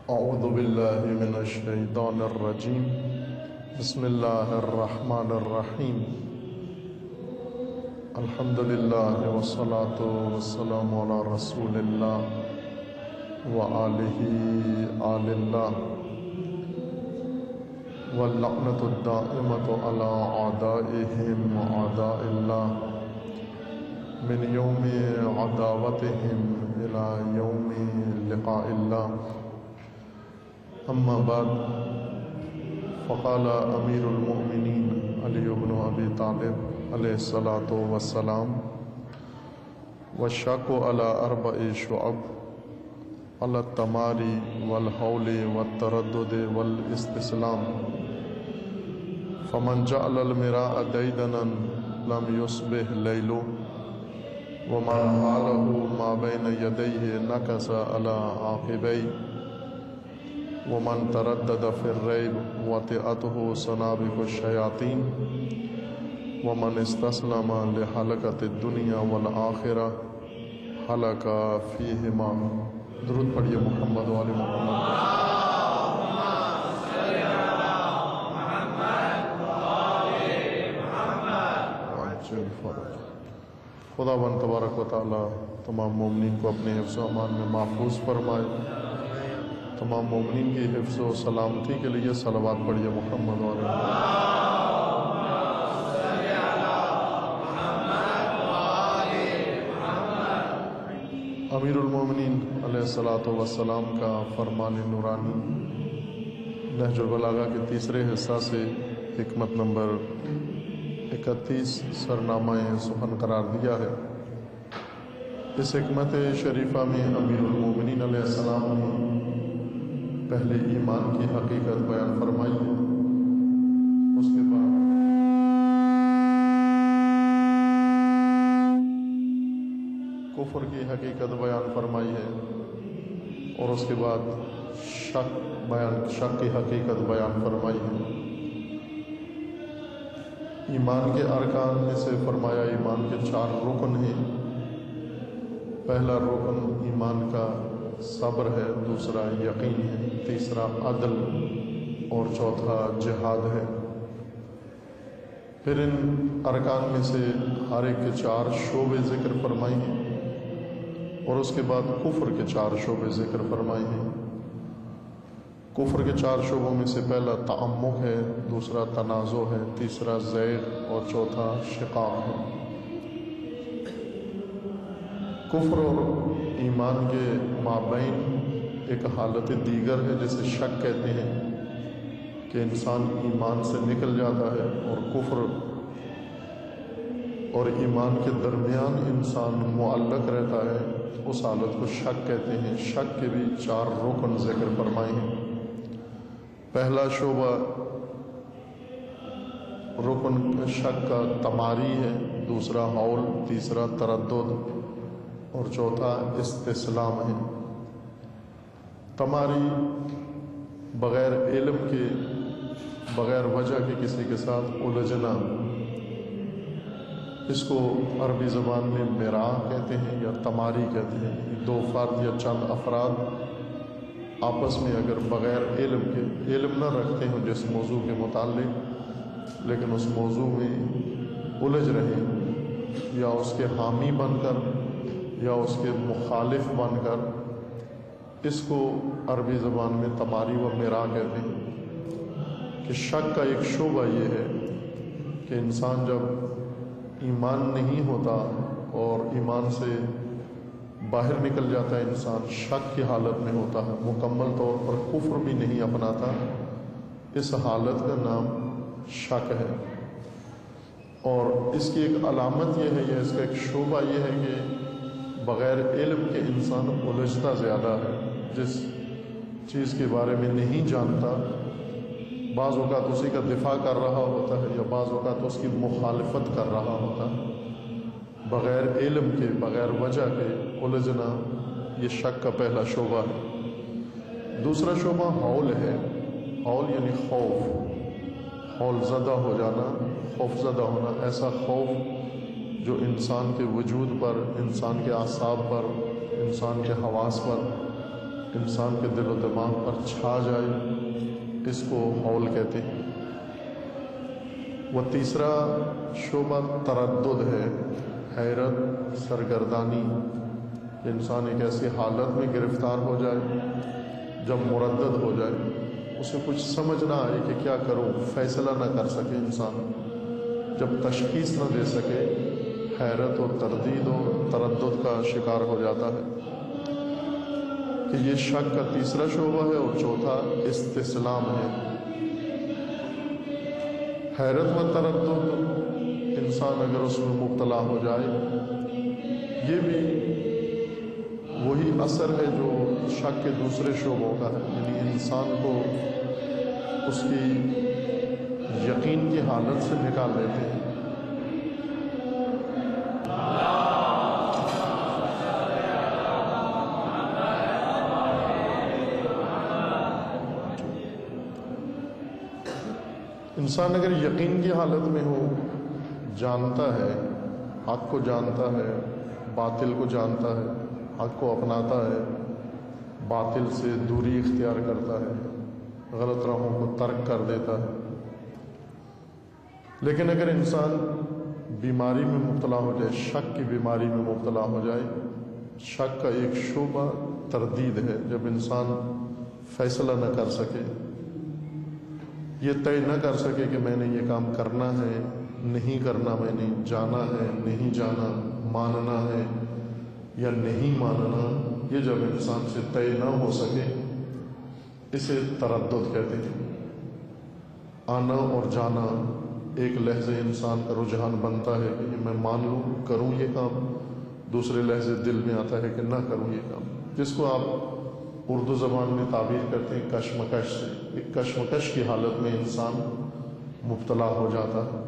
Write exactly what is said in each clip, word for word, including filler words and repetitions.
اعوذ باللہ من الشیطان الرجیم بسم اللہ الرحمن الرحیم الحمد للہ والصلاة والسلام علی رسول اللہ وآلہ آل اللہ واللعنۃ الدائمۃ علی اعدائہم اعداء اللہ من یوم عداوتہم الی یوم لقاء اللہ اما بعد فقال امیر المؤمنین علی بن ابی طالب علیہ الصلاۃ والسلام والشک علی اربع شعب علی التماری والحول والتردد والاستسلام فمن جعل المراء دیدنا لم یصبح لیل ومن حاله ما بین یدیہ نکس علی عاقبیہ ومن تردد فی الریب وطئته سنابق الشیاطین ومن استسلم لحلقۃ الدنیا والآخرہ حلق فیہما۔ درود پڑھیے محمد و آل محمد۔ خدا بند تبارک و تعالی تمام مومنین کو اپنے حفظ و امان میں محفوظ فرمائے۔ تمام مومنین کی حفظ و سلامتی کے لیے صلوات پڑھیے محمد و آل محمد۔ امیر المومنین علیہ الصلاۃ والسلام کا فرمان نورانی نہج البلاغہ کے تیسرے حصہ سے حکمت نمبر اکتیس سرنامہ سخن قرار دیا ہے۔ اس حکمت شریفہ میں امیر المومنین علیہ السلام نے پہلے ایمان کی حقیقت بیان فرمائی ہے، اس کے بعد کفر کی حقیقت بیان فرمائی ہے، اور اس کے بعد شک بیان شک کی حقیقت بیان فرمائی ہے۔ ایمان کے ارکان میں سے فرمایا ایمان کے چار رکن ہیں۔ پہلا رکن ایمان کا صبر ہے، دوسرا یقین ہے، تیسرا عدل اور چوتھا جہاد ہے۔ پھر ان ارکان میں سے ہر ایک کے چار شعبے ذکر فرمائی ہیں، اور اس کے بعد کفر کے چار شعبے ذکر فرمائی ہیں۔ کفر کے چار شعبوں میں سے پہلا تعمق ہے، دوسرا تنازع ہے، تیسرا زیغ اور چوتھا شقاق ہے۔ کفر اور ایمان کے مابین ایک حالت دیگر ہے جسے شک کہتے ہیں، کہ انسان ایمان سے نکل جاتا ہے، اور کفر اور ایمان کے درمیان انسان معلق رہتا ہے، اس حالت کو شک کہتے ہیں۔ شک کے بھی چار رکن ذکر فرمائے ہیں۔ پہلا شعبہ رکن شک کا تماری ہے، دوسرا حول، تیسرا تردد اور چوتھا استسلام ہے۔ تماری بغیر علم کے، بغیر وجہ کے کسی کے ساتھ الجھنا، اس کو عربی زبان میں مرا کہتے ہیں یا تماری کہتے ہیں۔ دو فرد یا چند افراد آپس میں اگر بغیر علم کے، علم نہ رکھتے ہوں جس موضوع کے متعلق، لیکن اس موضوع میں الجھ رہے، یا اس کے حامی بن کر یا اس کے مخالف بن کر، اس کو عربی زبان میں تماری و مرا کہتے ہیں۔ کہ شک کا ایک شعبہ یہ ہے کہ انسان جب ایمان نہیں ہوتا اور ایمان سے باہر نکل جاتا ہے، انسان شک کی حالت میں ہوتا ہے، مکمل طور پر کفر بھی نہیں اپناتا، اس حالت کا نام شک ہے۔ اور اس کی ایک علامت یہ ہے، یا اس کا ایک شعبہ یہ ہے کہ بغیر علم کے انسان الجھتا زیادہ ہے، جس چیز کے بارے میں نہیں جانتا، بعض اوقات اسی کا دفاع کر رہا ہوتا ہے، یا بعض اوقات اس کی مخالفت کر رہا ہوتا ہے۔ بغیر علم کے، بغیر وجہ کے الجھنا، یہ شک کا پہلا شعبہ ہے۔ دوسرا شعبہ حول ہے۔ حول یعنی خوف، حول زدہ ہو جانا، خوف زدہ ہونا، ایسا خوف جو انسان کے وجود پر، انسان کے اعصاب پر، انسان کے حواس پر انسان کے دل و دماغ پر چھا جائے، اس کو ہول کہتے ہیں۔ وہ تیسرا شعبہ تردد ہے، حیرت، سرگردانی۔ انسان ایک ایسی حالت میں گرفتار ہو جائے جب مردد ہو جائے، اسے کچھ سمجھ نہ آئے کہ کیا کروں، فیصلہ نہ کر سکے انسان، جب تشخیص نہ دے سکے، حیرت اور تردید اور تردد کا شکار ہو جاتا ہے کہ یہ شک کا تیسرا شعبہ ہے۔ اور چوتھا استسلام ہے۔ حیرت و تردد، انسان اگر اس میں مبتلا ہو جائے، یہ بھی وہی اثر ہے جو شک کے دوسرے شعبوں کا ہے، یعنی انسان کو اس کی یقین کی حالت سے نکال دیتے ہیں۔ انسان اگر یقین کی حالت میں ہو، جانتا ہے، حق کو جانتا ہے، باطل کو جانتا ہے، حق کو اپناتا ہے، باطل سے دوری اختیار کرتا ہے، غلط راہوں کو ترک کر دیتا ہے۔ لیکن اگر انسان بیماری میں مبتلا ہو جائے، شک کی بیماری میں مبتلا ہو جائے، شک کا ایک شعبہ تردید ہے، جب انسان فیصلہ نہ کر سکے، یہ طے نہ کر سکے کہ میں نے یہ کام کرنا ہے، نہیں کرنا، میں نے جانا ہے، نہیں جانا، ماننا ہے یا نہیں ماننا، یہ جب انسان سے طے نہ ہو سکے، اسے تردد کہتے ہیں۔ آنا اور جانا، ایک لحظے انسان کا رجحان بنتا ہے کہ میں مان لوں، کروں یہ کام، دوسرے لحظے دل میں آتا ہے کہ نہ کروں یہ کام، جس کو آپ اردو زبان میں تعبیر کرتے ہیں کشمکش سے۔ ایک کشمکش کی حالت میں انسان مبتلا ہو جاتا ہے،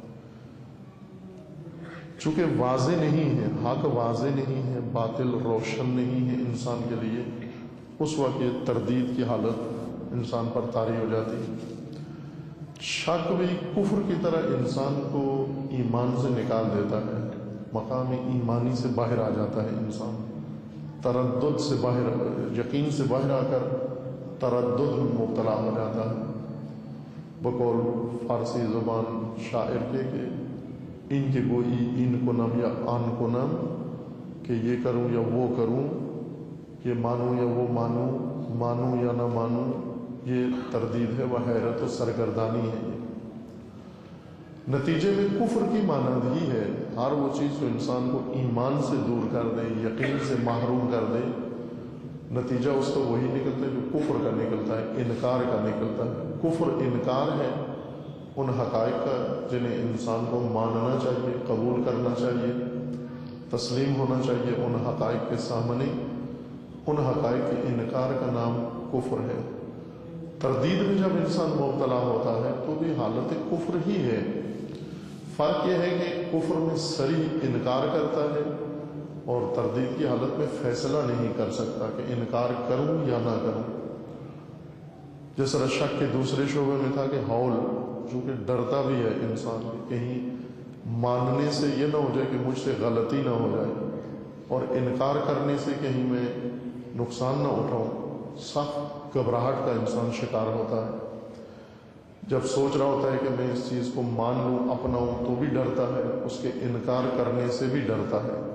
چونکہ واضح نہیں ہے، حق واضح نہیں ہے، باطل روشن نہیں ہے انسان کے لیے، اس وقت یہ تردید کی حالت انسان پر طاری ہو جاتی ہے۔ شک بھی کفر کی طرح انسان کو ایمان سے نکال دیتا ہے، مقام ایمانی سے باہر آ جاتا ہے انسان، تردد سے باہر، یقین سے باہر آ کر تردد میں مبتلا ہو جاتا ہے۔ بقول فارسی زبان شاعر کے کہ ان کے گوئی ان کنم یا آن کنم، کہ یہ کروں یا وہ کروں، یہ مانوں یا وہ مانوں، مانوں یا نہ مانوں، یہ تردید ہے، وہ حیرت و سرگردانی ہے۔ نتیجے میں کفر کی مانندگی ہے، ہر وہ چیز جو انسان کو ایمان سے دور کر دے، یقین سے محروم کر دے، نتیجہ اس کا وہی نکلتا ہے جو کفر کا نکلتا ہے، انکار کا نکلتا ہے۔ کفر انکار ہے ان حقائق کا جنہیں انسان کو ماننا چاہیے، قبول کرنا چاہیے، تسلیم ہونا چاہیے ان حقائق کے سامنے۔ ان حقائق کے انکار کا نام کفر ہے۔ تردید میں جب انسان مبتلا ہوتا ہے تو بھی حالت کفر ہی ہے، فرق یہ ہے کہ کفر میں صریح انکار کرتا ہے اور تردید کی حالت میں فیصلہ نہیں کر سکتا کہ انکار کروں یا نہ کروں۔ جس طرح شک کے دوسرے شعبے میں تھا کہ ہول، چونکہ ڈرتا بھی ہے انسان، کہیں ماننے سے یہ نہ ہو جائے کہ مجھ سے غلطی نہ ہو جائے، اور انکار کرنے سے کہیں میں نقصان نہ اٹھاؤں، سخت گھبراہٹ کا انسان شکار ہوتا ہے۔ جب سوچ رہا ہوتا ہے کہ میں اس چیز کو مان لوں، اپناؤں، تو بھی ڈرتا ہے، اس کے انکار کرنے سے بھی ڈرتا ہے۔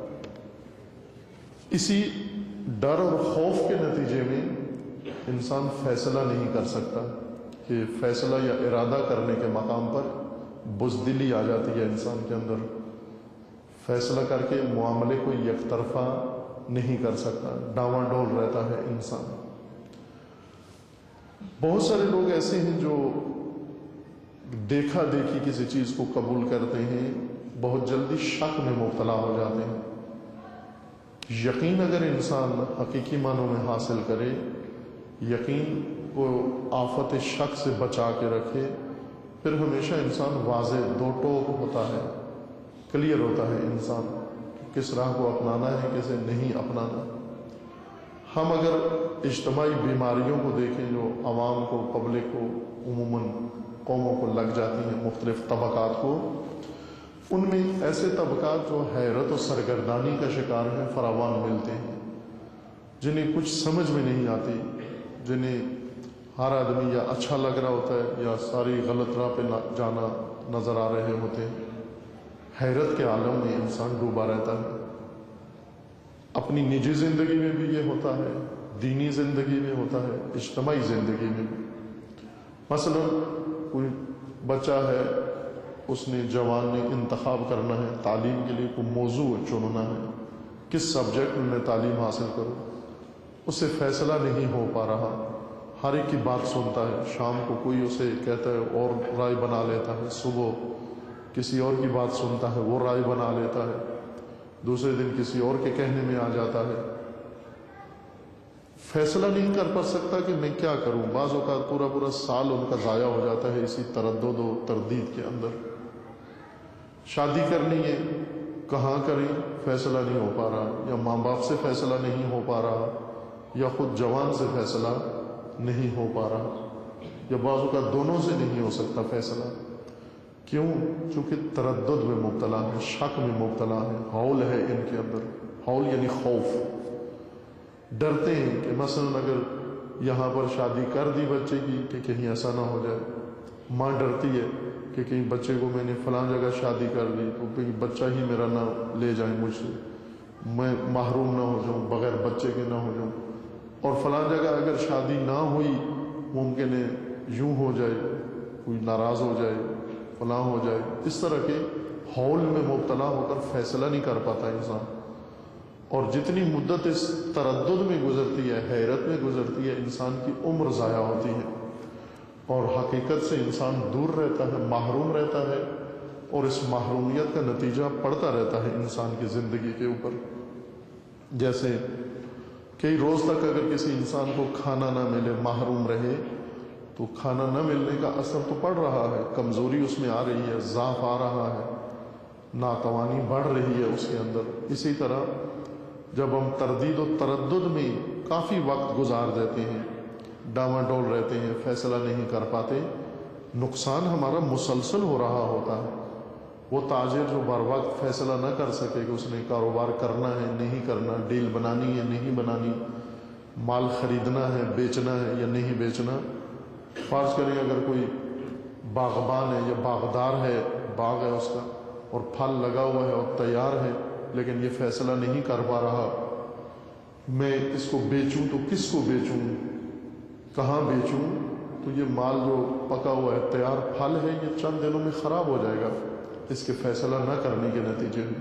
اسی ڈر اور خوف کے نتیجے میں انسان فیصلہ نہیں کر سکتا، کہ فیصلہ یا ارادہ کرنے کے مقام پر بزدلی آ جاتی ہے انسان کے اندر، فیصلہ کر کے معاملے کو یک طرفہ نہیں کر سکتا، ڈاواں ڈول رہتا ہے انسان۔ بہت سارے لوگ ایسے ہیں جو دیکھا دیکھی کسی چیز کو قبول کرتے ہیں، بہت جلدی شک میں مبتلا ہو جاتے ہیں۔ یقین اگر انسان حقیقی معنوں میں حاصل کرے، یقین کو آفت شک سے بچا کے رکھے، پھر ہمیشہ انسان واضح دو ٹوک ہوتا ہے، کلیئر ہوتا ہے انسان، کس راہ کو اپنانا ہے، کسے نہیں اپنانا۔ ہم اگر اجتماعی بیماریوں کو دیکھیں جو عوام کو، پبلک کو، عموماً قوموں کو لگ جاتی ہیں، مختلف طبقات کو، ان میں ایسے طبقات جو حیرت و سرگردانی کا شکار ہیں فراوان ملتے ہیں۔ جنہیں کچھ سمجھ میں نہیں آتی، جنہیں ہر آدمی یا اچھا لگ رہا ہوتا ہے یا ساری غلط راہ پہ جانا نظر آ رہے ہوتے ہیں، حیرت کے عالم میں انسان ڈوبا رہتا ہے۔ اپنی نجی زندگی میں بھی یہ ہوتا ہے، دینی زندگی میں ہوتا ہے، اجتماعی زندگی میں بھی۔ مثلا کوئی بچہ ہے، اس نے جوان نے انتخاب کرنا ہے، تعلیم کے لیے کوئی موضوع چننا ہے، کس سبجیکٹ میں تعلیم حاصل کروں، اس سے فیصلہ نہیں ہو پا رہا، ہر ایک کی بات سنتا ہے، شام کو کوئی اسے کہتا ہے اور رائے بنا لیتا ہے، صبح کسی اور کی بات سنتا ہے، وہ رائے بنا لیتا ہے، دوسرے دن کسی اور کے کہنے میں آ جاتا ہے، فیصلہ نہیں کر پا سکتا کہ میں کیا کروں۔ بعض اوقات پورا پورا سال ان کا ضائع ہو جاتا ہے اسی تردد و تردید کے اندر۔ شادی کرنی ہے، کہاں کریں فیصلہ نہیں ہو پا رہا، یا ماں باپ سے فیصلہ نہیں ہو پا رہا، یا خود جوان سے فیصلہ نہیں ہو پا رہا، یا بعض اوقات دونوں سے نہیں ہو سکتا فیصلہ۔ کیوں؟ چونکہ تردد میں مبتلا ہے، شک میں مبتلا ہے، ہول ہے ان کے اندر۔ ہول یعنی خوف، ڈرتے ہیں کہ مثلا اگر یہاں پر شادی کر دی بچے کی کہ کہیں ایسا نہ ہو جائے، ماں ڈرتی ہے کہ کہیں بچے کو میں نے فلاں جگہ شادی کر دی تو بچہ ہی میرا نہ لے جائیں مجھ سے، میں محروم نہ ہو جاؤں، بغیر بچے کے نہ ہو جاؤں، اور فلاں جگہ اگر شادی نہ ہوئی ممکن ہے یوں ہو جائے، کوئی ناراض ہو جائے، فلاں ہو جائے۔ اس طرح کے ہول میں مبتلا ہو کر فیصلہ نہیں کر پاتا انسان، اور جتنی مدت اس تردد میں گزرتی ہے، حیرت میں گزرتی ہے، انسان کی عمر ضائع ہوتی ہے اور حقیقت سے انسان دور رہتا ہے، محروم رہتا ہے، اور اس محرومیت کا نتیجہ پڑتا رہتا ہے انسان کی زندگی کے اوپر۔ جیسے کئی روز تک اگر کسی انسان کو کھانا نہ ملے، محروم رہے، تو کھانا نہ ملنے کا اثر تو پڑ رہا ہے، کمزوری اس میں آ رہی ہے، ضعف آ رہا ہے، ناتوانی بڑھ رہی ہے اس کے اندر۔ اسی طرح جب ہم تردید و تردد میں کافی وقت گزار دیتے ہیں، ڈاواڈول رہتے ہیں، فیصلہ نہیں کر پاتے، نقصان ہمارا مسلسل ہو رہا ہوتا ہے۔ وہ تاجر جو بر وقت فیصلہ نہ کر سکے کہ اس نے کاروبار کرنا ہے نہیں کرنا، ڈیل بنانی ہے نہیں بنانی، مال خریدنا ہے بیچنا ہے یا نہیں بیچنا۔ فرض کریں اگر کوئی باغبان ہے یا باغدار ہے، باغ ہے اس کا اور پھل لگا ہوا ہے اور تیار ہے، لیکن یہ فیصلہ نہیں کر پا رہا میں اس کو بیچوں تو کس کو بیچوں، کہاں بیچوں، تو یہ مال جو پکا ہوا ہے، تیار پھل ہے، یہ چند دنوں میں خراب ہو جائے گا اس کے فیصلہ نہ کرنے کے نتیجے میں۔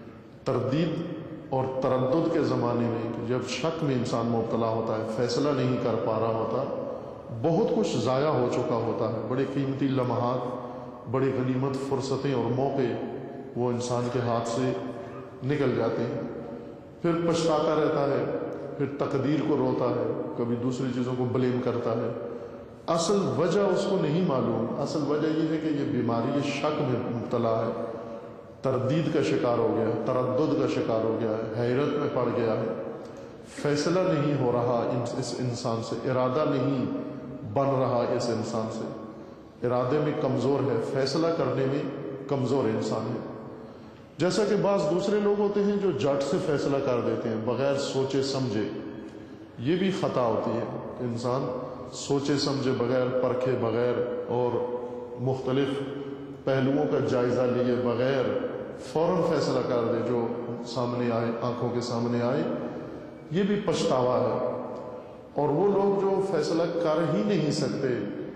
تردید اور تردد کے زمانے میں جب شک میں انسان مبتلا ہوتا ہے، فیصلہ نہیں کر پا رہا ہوتا، بہت کچھ ضائع ہو چکا ہوتا ہے، بڑے قیمتی لمحات، بڑی غنیمت فرصتیں اور موقع وہ انسان کے ہاتھ سے نکل جاتے ہیں، پھر پچھتاتا رہتا ہے، پھر تقدیر کو روتا ہے، کبھی دوسری چیزوں کو بلیم کرتا ہے۔ اصل وجہ اس کو نہیں معلوم، اصل وجہ یہ ہے کہ یہ بیماری یہ شک میں مبتلا ہے، تردید کا شکار ہو گیا ہے، تردد کا شکار ہو گیا ہے، حیرت میں پڑ گیا ہے، فیصلہ نہیں ہو رہا اس انسان سے، ارادہ نہیں بن رہا اس انسان سے، ارادے میں کمزور ہے، فیصلہ کرنے میں کمزور انسان ہے۔ جیسا کہ بعض دوسرے لوگ ہوتے ہیں جو جٹ سے فیصلہ کر دیتے ہیں بغیر سوچے سمجھے، یہ بھی خطا ہوتی ہے۔ انسان سوچے سمجھے بغیر، پرکھے بغیر اور مختلف پہلوؤں کا جائزہ لیے بغیر فوراً فیصلہ کر دے، جو سامنے آئے، آنکھوں کے سامنے آئے، یہ بھی پچھتاوا ہے۔ اور وہ لوگ جو فیصلہ کر ہی نہیں سکتے،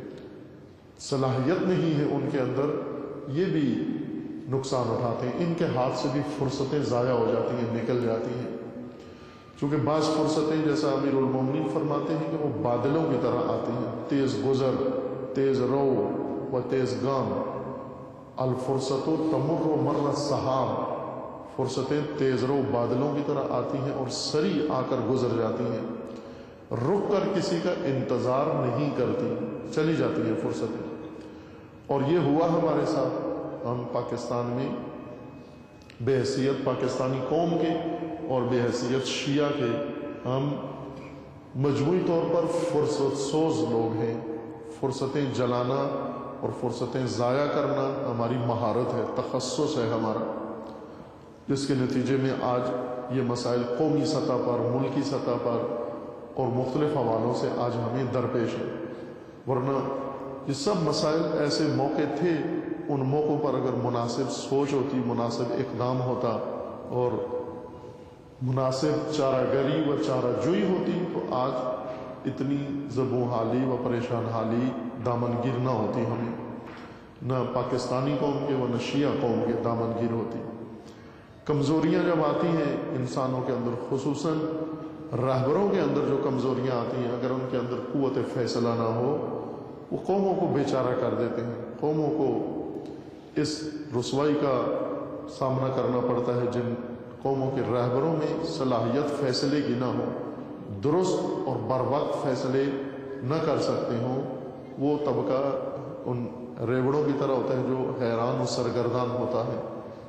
صلاحیت نہیں ہے ان کے اندر، یہ بھی نقصان اٹھاتے ہیں، ان کے ہاتھ سے بھی فرصتیں ضائع ہو جاتی ہیں، نکل جاتی ہیں۔ چونکہ بعض فرصتیں جیسا امیر المومنین فرماتے ہیں کہ وہ بادلوں کی طرح آتی ہیں، تیز گزر، تیز رو و تیز گام، الفرصت تمر مر السحاب، فرصتیں تیز رو بادلوں کی طرح آتی ہیں اور سری آ کر گزر جاتی ہیں، رک کر کسی کا انتظار نہیں کرتی، چلی جاتی ہیں فرصتیں۔ اور یہ ہوا ہمارے ساتھ، ہم پاکستان میں بے حیثیت پاکستانی قوم کے اور بے حیثیت شیعہ کے ہم مجموعی طور پر فرصت سوز لوگ ہیں۔ فرصتیں جلانا اور فرصتیں ضائع کرنا ہماری مہارت ہے، تخصص ہے ہمارا، جس کے نتیجے میں آج یہ مسائل قومی سطح پر، ملکی سطح پر اور مختلف حوالوں سے آج ہمیں درپیش ہے، ورنہ یہ سب مسائل ایسے موقع تھے، ان موقعوں پر اگر مناسب سوچ ہوتی، مناسب اقدام ہوتا اور مناسب چارہ گری و چارہ جوئی ہوتی تو آج اتنی زبوں حالی و پریشان حالی دامن گیر نہ ہوتی، ہمیں نہ پاکستانی قوم کے و نہ شیعہ قوم کے دامن گیر ہوتی۔ کمزوریاں جب آتی ہیں انسانوں کے اندر، خصوصاً رہبروں کے اندر جو کمزوریاں آتی ہیں، اگر ان کے اندر قوت فیصلہ نہ ہو، وہ قوموں کو بے چارہ کر دیتے ہیں، قوموں کو اس رسوائی کا سامنا کرنا پڑتا ہے جن قوموں کے رہبروں میں صلاحیت فیصلے کی نہ ہو، درست اور بر وقت فیصلے نہ کر سکتے ہوں، وہ طبقہ ان ریوڑوں کی طرح ہوتا ہے جو حیران و سرگردان ہوتا ہے،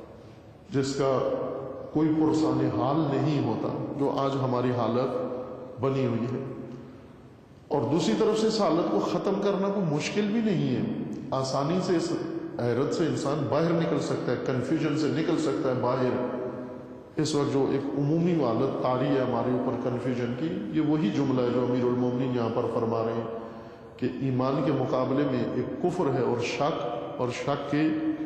جس کا کوئی پرسان حال نہیں ہوتا، جو آج ہماری حالت بنی ہوئی ہے۔ اور دوسری طرف سے اس حالت کو ختم کرنا کوئی مشکل بھی نہیں ہے، آسانی سے اس حیرت سے انسان باہر نکل سکتا ہے، کنفیوژن سے نکل سکتا ہے باہر۔ اس وقت جو ایک عمومی حالت طاری ہے ہمارے اوپر کنفیوژن کی، یہ وہی جملہ ہے جو امیر المومنین یہاں پر فرما رہے ہیں کہ ایمان کے مقابلے میں ایک کفر ہے اور شک، اور شک کے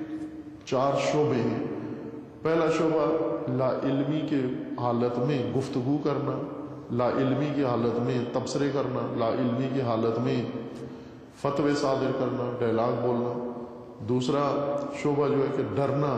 چار شعبے ہیں۔ پہلا شعبہ لا علمی کے حالت میں گفتگو کرنا، لا علمی کی حالت میں تبصرے کرنا، لا علمی کی حالت میں فتوے صادر کرنا، ڈائلاگ بولنا۔ دوسرا شعبہ جو ہے کہ ڈرنا،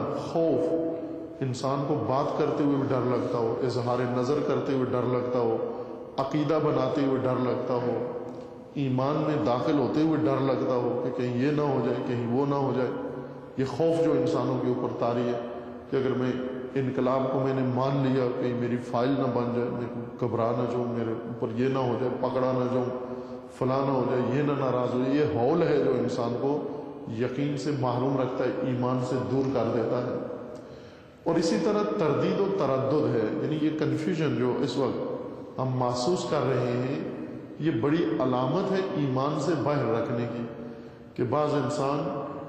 خوف، انسان کو بات کرتے ہوئے بھی ڈر لگتا ہو، اظہار نظر کرتے ہوئے ڈر لگتا ہو، عقیدہ بناتے ہوئے ڈر لگتا ہو، ایمان میں داخل ہوتے ہوئے ڈر لگتا ہو کہ کہیں یہ نہ ہو جائے، کہیں وہ نہ ہو جائے۔ یہ خوف جو انسانوں کے اوپر طاری ہے کہ اگر میں انقلاب کو میں نے مان لیا، کہیں میری فائل نہ بن جائے، میں گھبرا نہ جاؤں، میرے اوپر یہ نہ ہو جائے، پکڑا نہ جاؤں، فلاں نہ ہو جائے، یہ نہ ناراض ہو جائے۔ یہ ہول ہے جو انسان کو یقین سے محروم رکھتا ہے، ایمان سے دور کر دیتا ہے۔ اور اسی طرح تردید و تردد ہے، یعنی یہ کنفیوژن جو اس وقت ہم محسوس کر رہے ہیں، یہ بڑی علامت ہے ایمان سے باہر رکھنے کی، کہ بعض انسان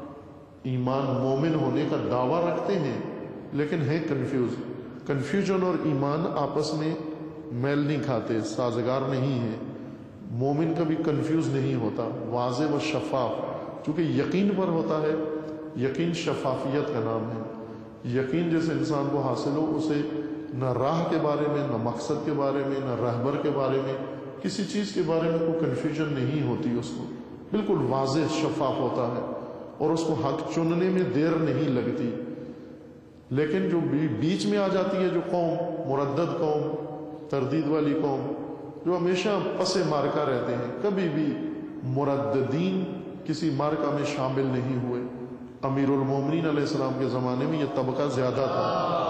ایمان مومن ہونے کا دعویٰ رکھتے ہیں لیکن ہے کنفیوز۔ کنفیوژن اور ایمان آپس میں میل نہیں کھاتے، سازگار نہیں ہے۔ مومن کبھی کنفیوز نہیں ہوتا، واضح و شفاف، چونکہ یقین پر ہوتا ہے۔ یقین شفافیت کا نام ہے۔ یقین جس انسان کو حاصل ہو، اسے نہ راہ کے بارے میں، نہ مقصد کے بارے میں، نہ رہبر کے بارے میں، کسی چیز کے بارے میں کوئی کنفیوژن نہیں ہوتی، اس کو بالکل واضح شفاف ہوتا ہے اور اس کو حق چننے میں دیر نہیں لگتی۔ لیکن جو بیچ میں آ جاتی ہے جو قوم، مردد قوم، تردید والی قوم، جو ہمیشہ پس مارکہ رہتے ہیں، کبھی بھی مرددین کسی مارکہ میں شامل نہیں ہوئے۔ امیر المومنین علیہ السلام کے زمانے میں یہ طبقہ زیادہ تھا۔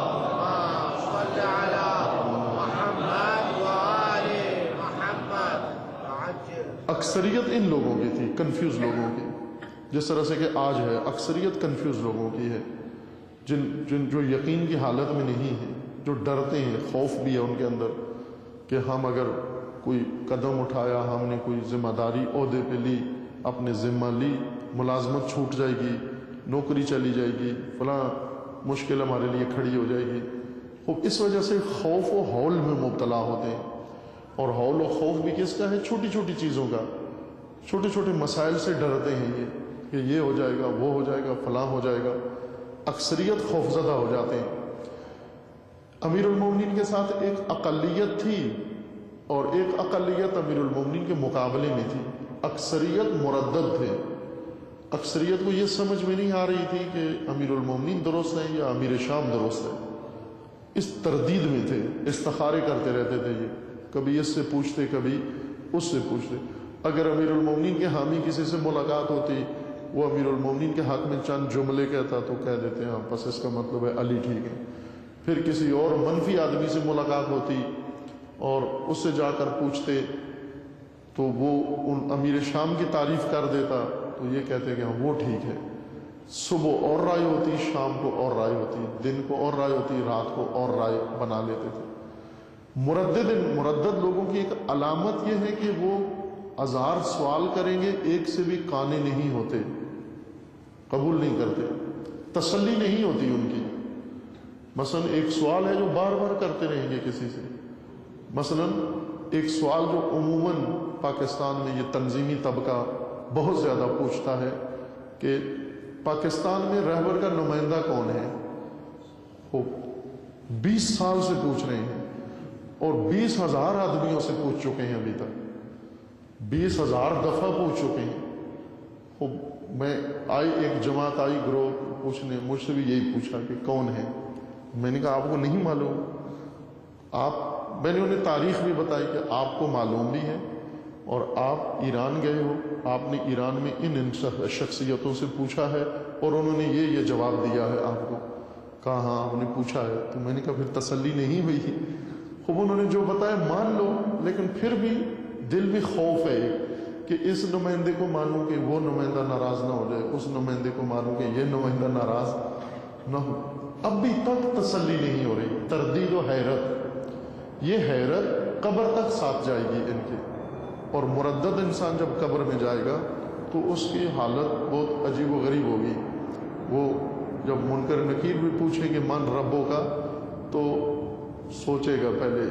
اکثریت ان لوگوں کی تھی، کنفیوز لوگوں کی، جس طرح سے کہ آج ہے اکثریت کنفیوز لوگوں کی ہے، جن جن جو یقین کی حالت میں نہیں ہے، جو ڈرتے ہیں، خوف بھی ہے ان کے اندر کہ ہم اگر کوئی قدم اٹھایا، ہم نے کوئی ذمہ داری عہدے پہ لی، اپنے ذمہ لی، ملازمت چھوٹ جائے گی، نوکری چلی جائے گی، فلاں مشکل ہمارے لیے کھڑی ہو جائے گی۔ خوب اس وجہ سے خوف و ہول میں مبتلا ہوتے ہیں، اور ہول و خوف بھی کس کا ہے؟ چھوٹی چھوٹی چیزوں کا، چھوٹے چھوٹے مسائل سے ڈرتے ہیں یہ کہ یہ ہو جائے گا، وہ ہو جائے گا، فلاں ہو جائے گا۔ اکثریت خوفزدہ ہو جاتے ہیں۔ امیر المومنین کے ساتھ ایک اقلیت تھی، اور ایک اقلیت امیر المومنین کے مقابلے میں تھی۔ اکثریت مردد تھے، اکثریت کو یہ سمجھ میں نہیں آ رہی تھی کہ امیر المومنین درست ہیں یا امیر شام درست ہے، اس تردید میں تھے، استخارے کرتے رہتے تھے، یہ کبھی اس سے پوچھتے، کبھی اس سے پوچھتے۔ اگر امیر المومنین کے حامی کسی سے ملاقات ہوتی، وہ امیر المومنین کے حق میں چند جملے کہتا تو کہہ دیتے ہیں ہاں بس اس کا مطلب ہے علی ٹھیک ہے۔ پھر کسی اور منفی آدمی سے ملاقات ہوتی اور اس سے جا کر پوچھتے تو وہ ان امیر شام کی تعریف کر دیتا تو یہ کہتے کہ ہاں وہ ٹھیک ہے۔ صبح اور رائے ہوتی، شام کو اور رائے ہوتی، دن کو اور رائے ہوتی، رات کو اور رائے بنا لیتے تھے۔ مردد مردد لوگوں کی ایک علامت یہ ہے کہ وہ ہزار سوال کریں گے، ایک سے بھی کانے نہیں ہوتے، قبول نہیں کرتے، تسلی نہیں ہوتی ان کی۔ مثلا ایک سوال ہے جو بار بار کرتے رہیں گے کسی سے. مثلا ایک سوال جو عموماً پاکستان میں یہ تنظیمی طبقہ بہت زیادہ پوچھتا ہے کہ پاکستان میں رہبر کا نمائندہ کون ہے. وہ بیس سال سے پوچھ رہے ہیں اور بیس ہزار آدمیوں سے پوچھ چکے ہیں ابھی تک, بیس ہزار دفعہ پوچھ چکے ہیں. وہ میں آئی ایک جماعت آئی گروہ پوچھنے, مجھ سے بھی یہی پوچھا کہ کون ہے. میں نے کہا آپ کو نہیں معلوم. آپ میں نے انہیں تاریخ بھی بتائی کہ آپ کو معلوم بھی ہے اور آپ ایران گئے ہو, آپ نے ایران میں ان ان شخصیتوں سے پوچھا ہے اور انہوں نے یہ یہ جواب دیا ہے آپ کو. کہا ہاں آپ نے پوچھا ہے. تو میں نے کہا پھر تسلی نہیں ہوئی. خوب انہوں نے جو بتایا مان لو, لیکن پھر بھی دل میں خوف ہے کہ اس نمائندے کو مانوں کہ وہ نمائندہ ناراض نہ ہو جائے, اس نمائندے کو مانوں کہ یہ نمائندہ ناراض نہ ہو. اب بھی تک تسلی نہیں ہو رہی, تردید و حیرت. یہ حیرت قبر تک ساتھ جائے گی ان کی, اور مردد انسان جب قبر میں جائے گا تو اس کی حالت بہت عجیب و غریب ہوگی. وہ جب منکر نکیر بھی پوچھیں کہ من ربوں کا, تو سوچے گا, پہلے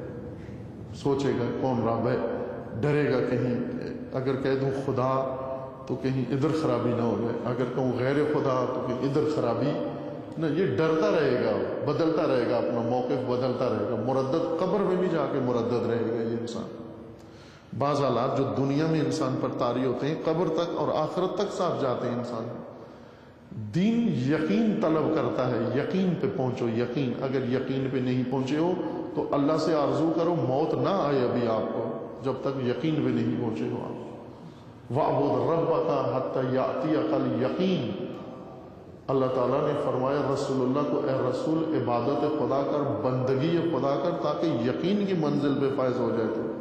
سوچے گا کون رب ہے, ڈرے گا کہیں اگر کہہ دوں خدا تو کہیں ادھر خرابی نہ ہو جائے, اگر کہوں غیر خدا تو کہیں ادھر خرابی نہ. یہ ڈرتا رہے گا, بدلتا رہے گا, اپنا موقف بدلتا رہے گا. مردد قبر میں بھی جا کے مردد رہے گا یہ انسان. بعض حالات جو دنیا میں انسان پر طاری ہوتے ہیں قبر تک اور آخرت تک ساتھ جاتے ہیں انسان. دین یقین طلب کرتا ہے, یقین پہ پہنچو. یقین, اگر یقین پہ نہیں پہنچے ہو تو اللہ سے آرزو کرو موت نہ آئے ابھی آپ کو, جب تک یقین پہ نہیں پہنچے ہو آپ. وَاعْبُدْ رَبَّكَ حَتَّى يَأْتِيَكَ الْيَقِينُ. اللہ تعالیٰ نے فرمایا رسول اللہ کو, اے رسول عبادت خدا کر, بندگی خدا کر, تاکہ یقین کی منزل پہ فائز ہو جائے. تو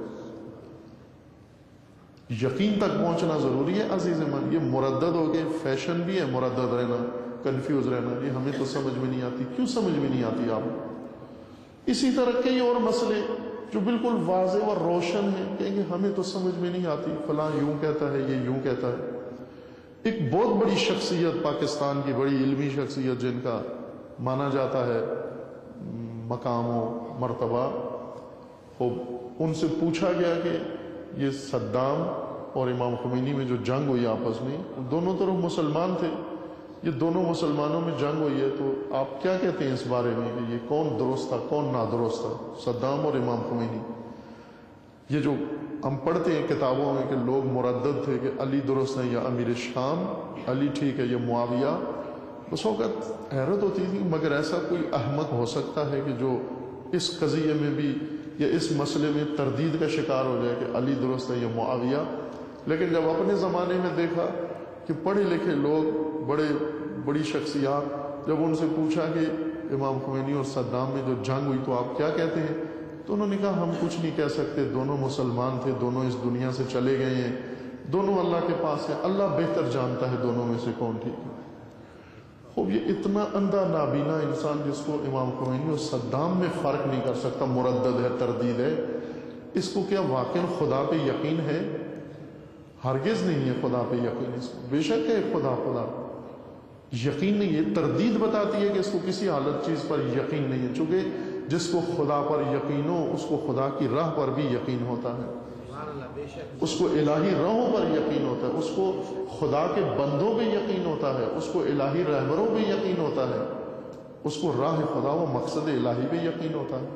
یقین تک پہنچنا ضروری ہے عزیز من. یہ مردد ہو گئے, فیشن بھی ہے مردد رہنا, کنفیوز رہنا. یہ ہمیں تو سمجھ میں نہیں آتی. کیوں سمجھ میں نہیں آتی آپ؟ اسی طرح کئی اور مسئلے جو بالکل واضح اور روشن ہیں, کہیں گے ہمیں تو سمجھ میں نہیں آتی, فلاں یوں کہتا ہے, یہ یوں کہتا ہے. ایک بہت بڑی شخصیت پاکستان کی, بڑی علمی شخصیت جن کا مانا جاتا ہے مقام و مرتبہ, ان سے پوچھا گیا کہ یہ صدام اور امام خمینی میں جو جنگ ہوئی آپس میں, دونوں طرف مسلمان تھے, یہ دونوں مسلمانوں میں جنگ ہوئی ہے, تو آپ کیا کہتے ہیں اس بارے میں کہ یہ کون درست تھا کون نادرست تھا, صدام اور امام خمینی؟ یہ جو ہم پڑھتے ہیں کتابوں میں کہ لوگ مردد تھے کہ علی درست ہے یا امیر شام, علی ٹھیک ہے یا معاویہ. اس وقت حیرت ہوتی تھی مگر ایسا کوئی احمق ہو سکتا ہے کہ جو اس قضیے میں بھی یا اس مسئلے میں تردید کا شکار ہو جائے کہ علی درست ہے یا معاویہ. لیکن جب اپنے زمانے میں دیکھا کہ پڑھے لکھے لوگ, بڑے بڑی شخصیات, جب ان سے پوچھا کہ امام خمینی اور صدام میں جو جنگ ہوئی تو آپ کیا کہتے ہیں, تو انہوں نے کہا ہم کچھ نہیں کہہ سکتے, دونوں مسلمان تھے, دونوں اس دنیا سے چلے گئے ہیں, دونوں اللہ کے پاس ہیں, اللہ بہتر جانتا ہے دونوں میں سے کون ٹھیک ہے. خوب یہ اتنا اندھا نابینا انسان جس کو امام خمینی اور صدام میں فرق نہیں کر سکتا, مردد ہے, تردید ہے, اس کو کیا واقعا خدا پہ یقین ہے؟ ہرگز نہیں ہے خدا پہ یقین. اس کو بے شک ہے خدا, خدا یقین نہیں ہے. تردید بتاتی ہے کہ اس کو کسی حالت چیز پر یقین نہیں ہے, چونکہ جس کو خدا پر یقین ہو اس کو خدا کی راہ پر بھی یقین ہوتا ہے, اس کو الہی راہوں پر یقین ہوتا ہے, اس کو خدا کے بندوں پہ یقین ہوتا ہے, اس کو الہی رہبروں پہ یقین ہوتا ہے, اس کو راہ خدا و مقصد الہی پہ یقین ہوتا ہے.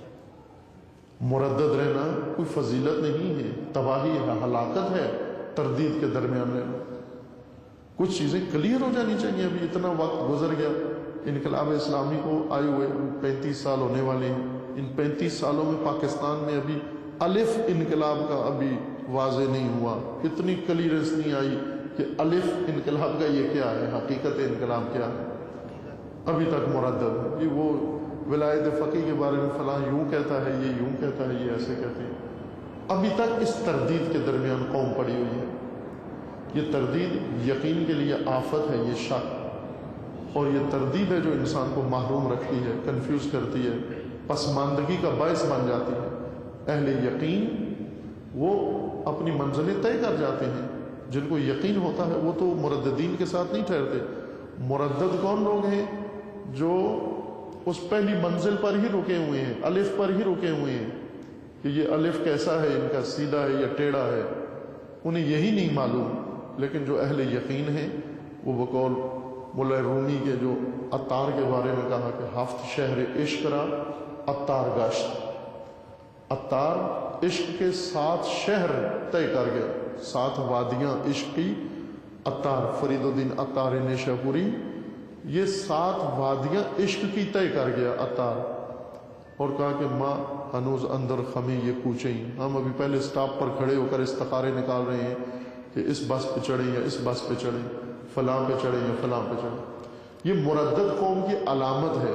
مردد رہنا کوئی فضیلت نہیں ہے, تباہی ہے, ہلاکت ہے تردید کے درمیان رہنا. کچھ چیزیں کلیئر ہو جانی چاہیے. ابھی اتنا وقت گزر گیا, انقلاب اسلامی کو آئے ہوئے پینتیس سال ہونے والے ہیں. ان پینتیس سالوں میں پاکستان میں ابھی الف انقلاب کا ابھی واضح نہیں ہوا, اتنی کلیئرنس نہیں آئی کہ الف انقلاب کا یہ کیا ہے, حقیقت انقلاب کیا ہے. ابھی تک مردد ہے. یہ وہ ولایت فقیہ کے بارے میں فلاں یوں کہتا ہے, یہ یوں کہتا ہے, یہ ایسے کہتے ہیں. ابھی تک اس تردید کے درمیان قوم پڑی ہوئی ہے. یہ تردید یقین کے لیے آفت ہے, یہ شک, اور یہ تردید ہے جو انسان کو محروم رکھتی ہے, کنفیوز کرتی ہے, پسماندگی کا باعث بن جاتی ہے. اہل یقین وہ اپنی منزلیں طے کر جاتے ہیں. جن کو یقین ہوتا ہے وہ تو مرددین کے ساتھ نہیں ٹھہرتے. مردد کون لوگ ہیں؟ جو اس پہلی منزل پر ہی رکے ہوئے ہیں، الف پر ہی رکے ہوئے ہیں کہ یہ الف کیسا ہے، ان کا سیدھا ہے یا ٹیڑھا ہے، انہیں یہی نہیں معلوم۔ لیکن جو اہل یقین ہیں وہ بقول مولا رومی کے جو عطار کے بارے میں کہا کہ ہفت شہر عشق را عطار گشت، عطار عشق کے سات شہر طے کر گئے، سات وادیاں عشق کی۔ عطار فرید الدین عطار نیشاپوری یہ سات وادیاں عشق کی طے کر گیا عطار، اور کہا کہ ماں ہنوز اندر خمی یہ کوچیں، ہم ابھی پہلے سٹاپ پر کھڑے ہو کر استخارے نکال رہے ہیں کہ اس بس پہ چڑھیں یا اس بس پہ چڑھیں، فلاں پہ چڑھیں یا فلاں پہ چڑھیں۔ یہ مردد قوم کی علامت ہے،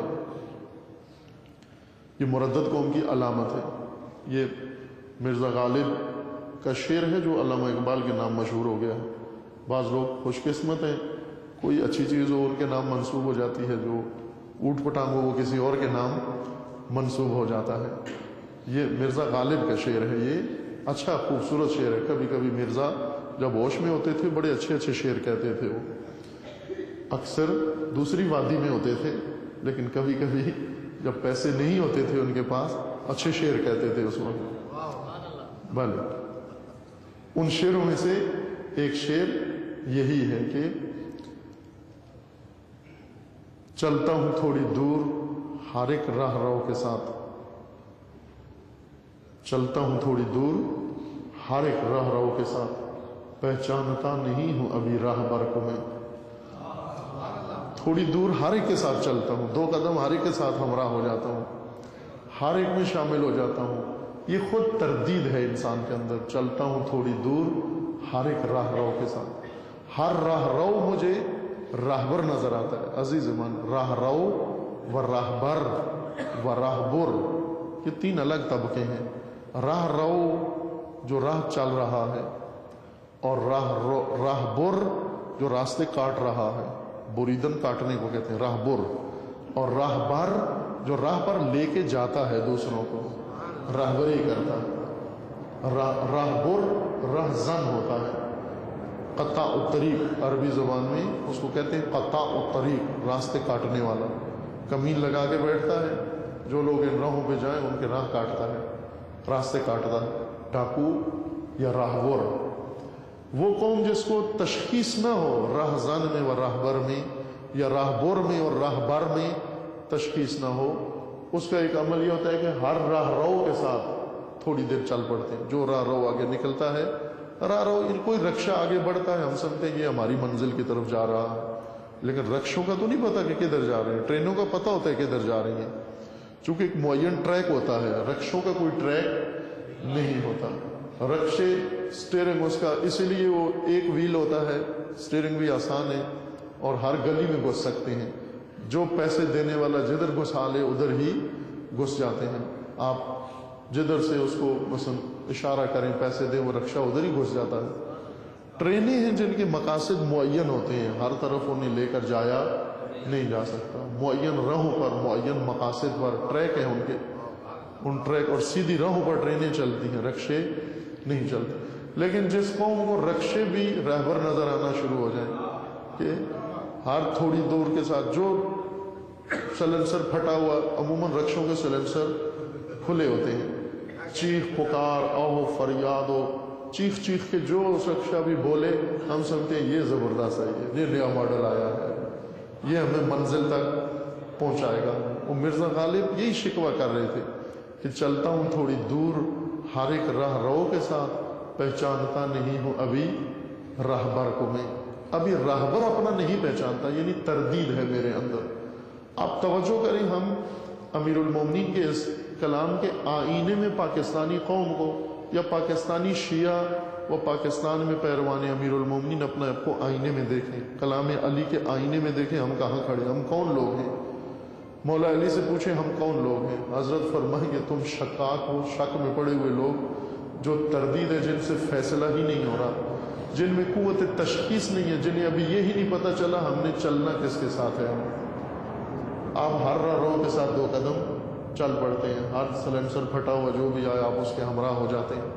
یہ مردد قوم کی علامت ہے۔ یہ مرزا غالب کا شعر ہے جو علامہ اقبال کے نام مشہور ہو گیا ہے۔ بعض لوگ خوش قسمت ہیں، کوئی اچھی چیز ہو ان کے نام منسوب ہو جاتی ہے، جو اوٹ پٹانگ ہو وہ کسی اور کے نام منسوب ہو جاتا ہے۔ یہ مرزا غالب کا شعر ہے، یہ اچھا خوبصورت شعر ہے۔ کبھی کبھی مرزا جب ہوش میں ہوتے تھے بڑے اچھے اچھے شعر کہتے تھے، وہ اکثر دوسری وادی میں ہوتے تھے، لیکن کبھی کبھی جب پیسے نہیں ہوتے تھے ان کے پاس اچھے شعر کہتے تھے اس وقت۔ بھلے ان شعروں میں سے ایک شعر یہی ہے کہ چلتا ہوں تھوڑی دور ہر ایک راہ رو کے ساتھ، چلتا ہوں تھوڑی دور ہر ایک راہ رو کے ساتھ، پہچانتا نہیں ہوں ابھی راہ بر کو میں۔ تھوڑی دور ہر ایک کے ساتھ چلتا ہوں، دو قدم ہر ایک کے ساتھ ہمراہ ہو جاتا ہوں، ہر ایک میں شامل ہو جاتا ہوں۔ یہ خود تردید ہے انسان کے اندر، چلتا ہوں تھوڑی دور ہر ایک راہ رو کے ساتھ۔ ہر راہ رو مجھے راہبر نظر آتا ہے۔ عزیز من، راہ رو و راہبر و راہبر یہ تین الگ طبقے ہیں۔ راہ رو جو راہ چل رہا ہے، اور راہ راہبر جو راستے کاٹ رہا ہے، بریدن کاٹنے کو کہتے ہیں راہبر، اور راہبر جو راہ پر لے کے جاتا ہے دوسروں کو، راہبری کرتا ہے۔ راہبر رہزن ہوتا ہے، قطاع الطریق عربی زبان میں اس کو کہتے ہیں قطاع الطریق، راستے کاٹنے والا۔ کمین لگا کے بیٹھتا ہے، جو لوگ ان راہوں پہ جائیں ان کے راہ کاٹتا ہے، راستے کاٹتا ہے۔ ڈاکو یا راہبر وہ قوم جس کو تشخیص نہ ہو رہزن میں و راہبر میں، یا راہبر میں اور راہبر میں تشخیص نہ ہو، اس کا ایک عمل یہ ہوتا ہے کہ ہر راہ رو کے ساتھ تھوڑی دیر چل پڑتے ہیں۔ جو راہ رو آگے نکلتا ہے، راہ رو کوئی رکشہ آگے بڑھتا ہے، ہم سمجھتے ہیں یہ ہماری منزل کی طرف جا رہا ہے، لیکن رکشوں کا تو نہیں پتا کہ کدھر جا رہے ہیں، ٹرینوں کا پتہ ہوتا ہے کدھر جا رہی ہیں، چونکہ ایک معین ٹریک ہوتا ہے، رکشوں کا کوئی ٹریک نہیں ہوتا۔ رکشے سٹیئرنگ اس کا اسی لیے وہ ایک ویل ہوتا ہے، سٹیئرنگ بھی آسان ہے اور ہر گلی میں گھس سکتے ہیں، جو پیسے دینے والا جدھر گھسا لے ادھر ہی گھس جاتے ہیں۔ آپ جدھر سے اس کو مثلا اشارہ کریں پیسے دیں، وہ رکشہ ادھر ہی گھس جاتا ہے۔ ٹرینیں ہیں جن کے مقاصد معین ہوتے ہیں، ہر طرف انہیں لے کر جایا نہیں جا سکتا، معین راہوں پر معین مقاصد پر ٹریک ہیں ان کے، ان ٹریک اور سیدھی راہوں پر ٹرینیں چلتی ہیں، رکشے نہیں چلتے۔ لیکن جس قوم کو رکشے بھی رہبر نظر آنا شروع ہو جائیں کہ ہر تھوڑی دور کے ساتھ جو سلنسر پھٹا ہوا، عموماً رکشوں کے سلنسر کھلے ہوتے ہیں، چیخ پکار آہو فریاد ہو، چیخ چیخ کے جو رکشہ بھی بولے ہم سمجھتے ہیں یہ زبردست ہے، یہ نیا ماڈل آیا ہے، یہ ہمیں منزل تک پہنچائے گا۔ وہ مرزا غالب یہی شکوہ کر رہے تھے کہ چلتا ہوں تھوڑی دور ہر ایک راہ رو کے ساتھ، پہچانتا نہیں ہوں ابھی راہبر کو میں۔ ابھی راہبر اپنا نہیں پہچانتا، یعنی تردید ہے میرے اندر۔ آپ توجہ کریں، ہم امیر المومنین کے اس کلام کے آئینے میں پاکستانی قوم کو یا پاکستانی شیعہ و پاکستان میں پیروان امیر المومنین اپنے آپ کو آئینے میں دیکھیں، کلام علی کے آئینے میں دیکھیں، ہم کہاں کھڑے، ہم کون لوگ ہیں۔ مولا علی سے پوچھیں ہم کون لوگ ہیں، حضرت فرمائیں گے تم شکاک ہو، شک میں پڑے ہوئے لوگ جو تردید ہے، جن سے فیصلہ ہی نہیں ہو رہا، جن میں قوت تشخیص نہیں ہے، جنہیں ابھی یہی نہیں پتہ چلا ہم نے چلنا کس کے ساتھ ہے۔ آپ ہر راہ رو کے ساتھ دو قدم چل پڑتے ہیں، ہر سلنسر پھٹا ہوا جو بھی آیا آپ اس کے ہمراہ ہو جاتے ہیں۔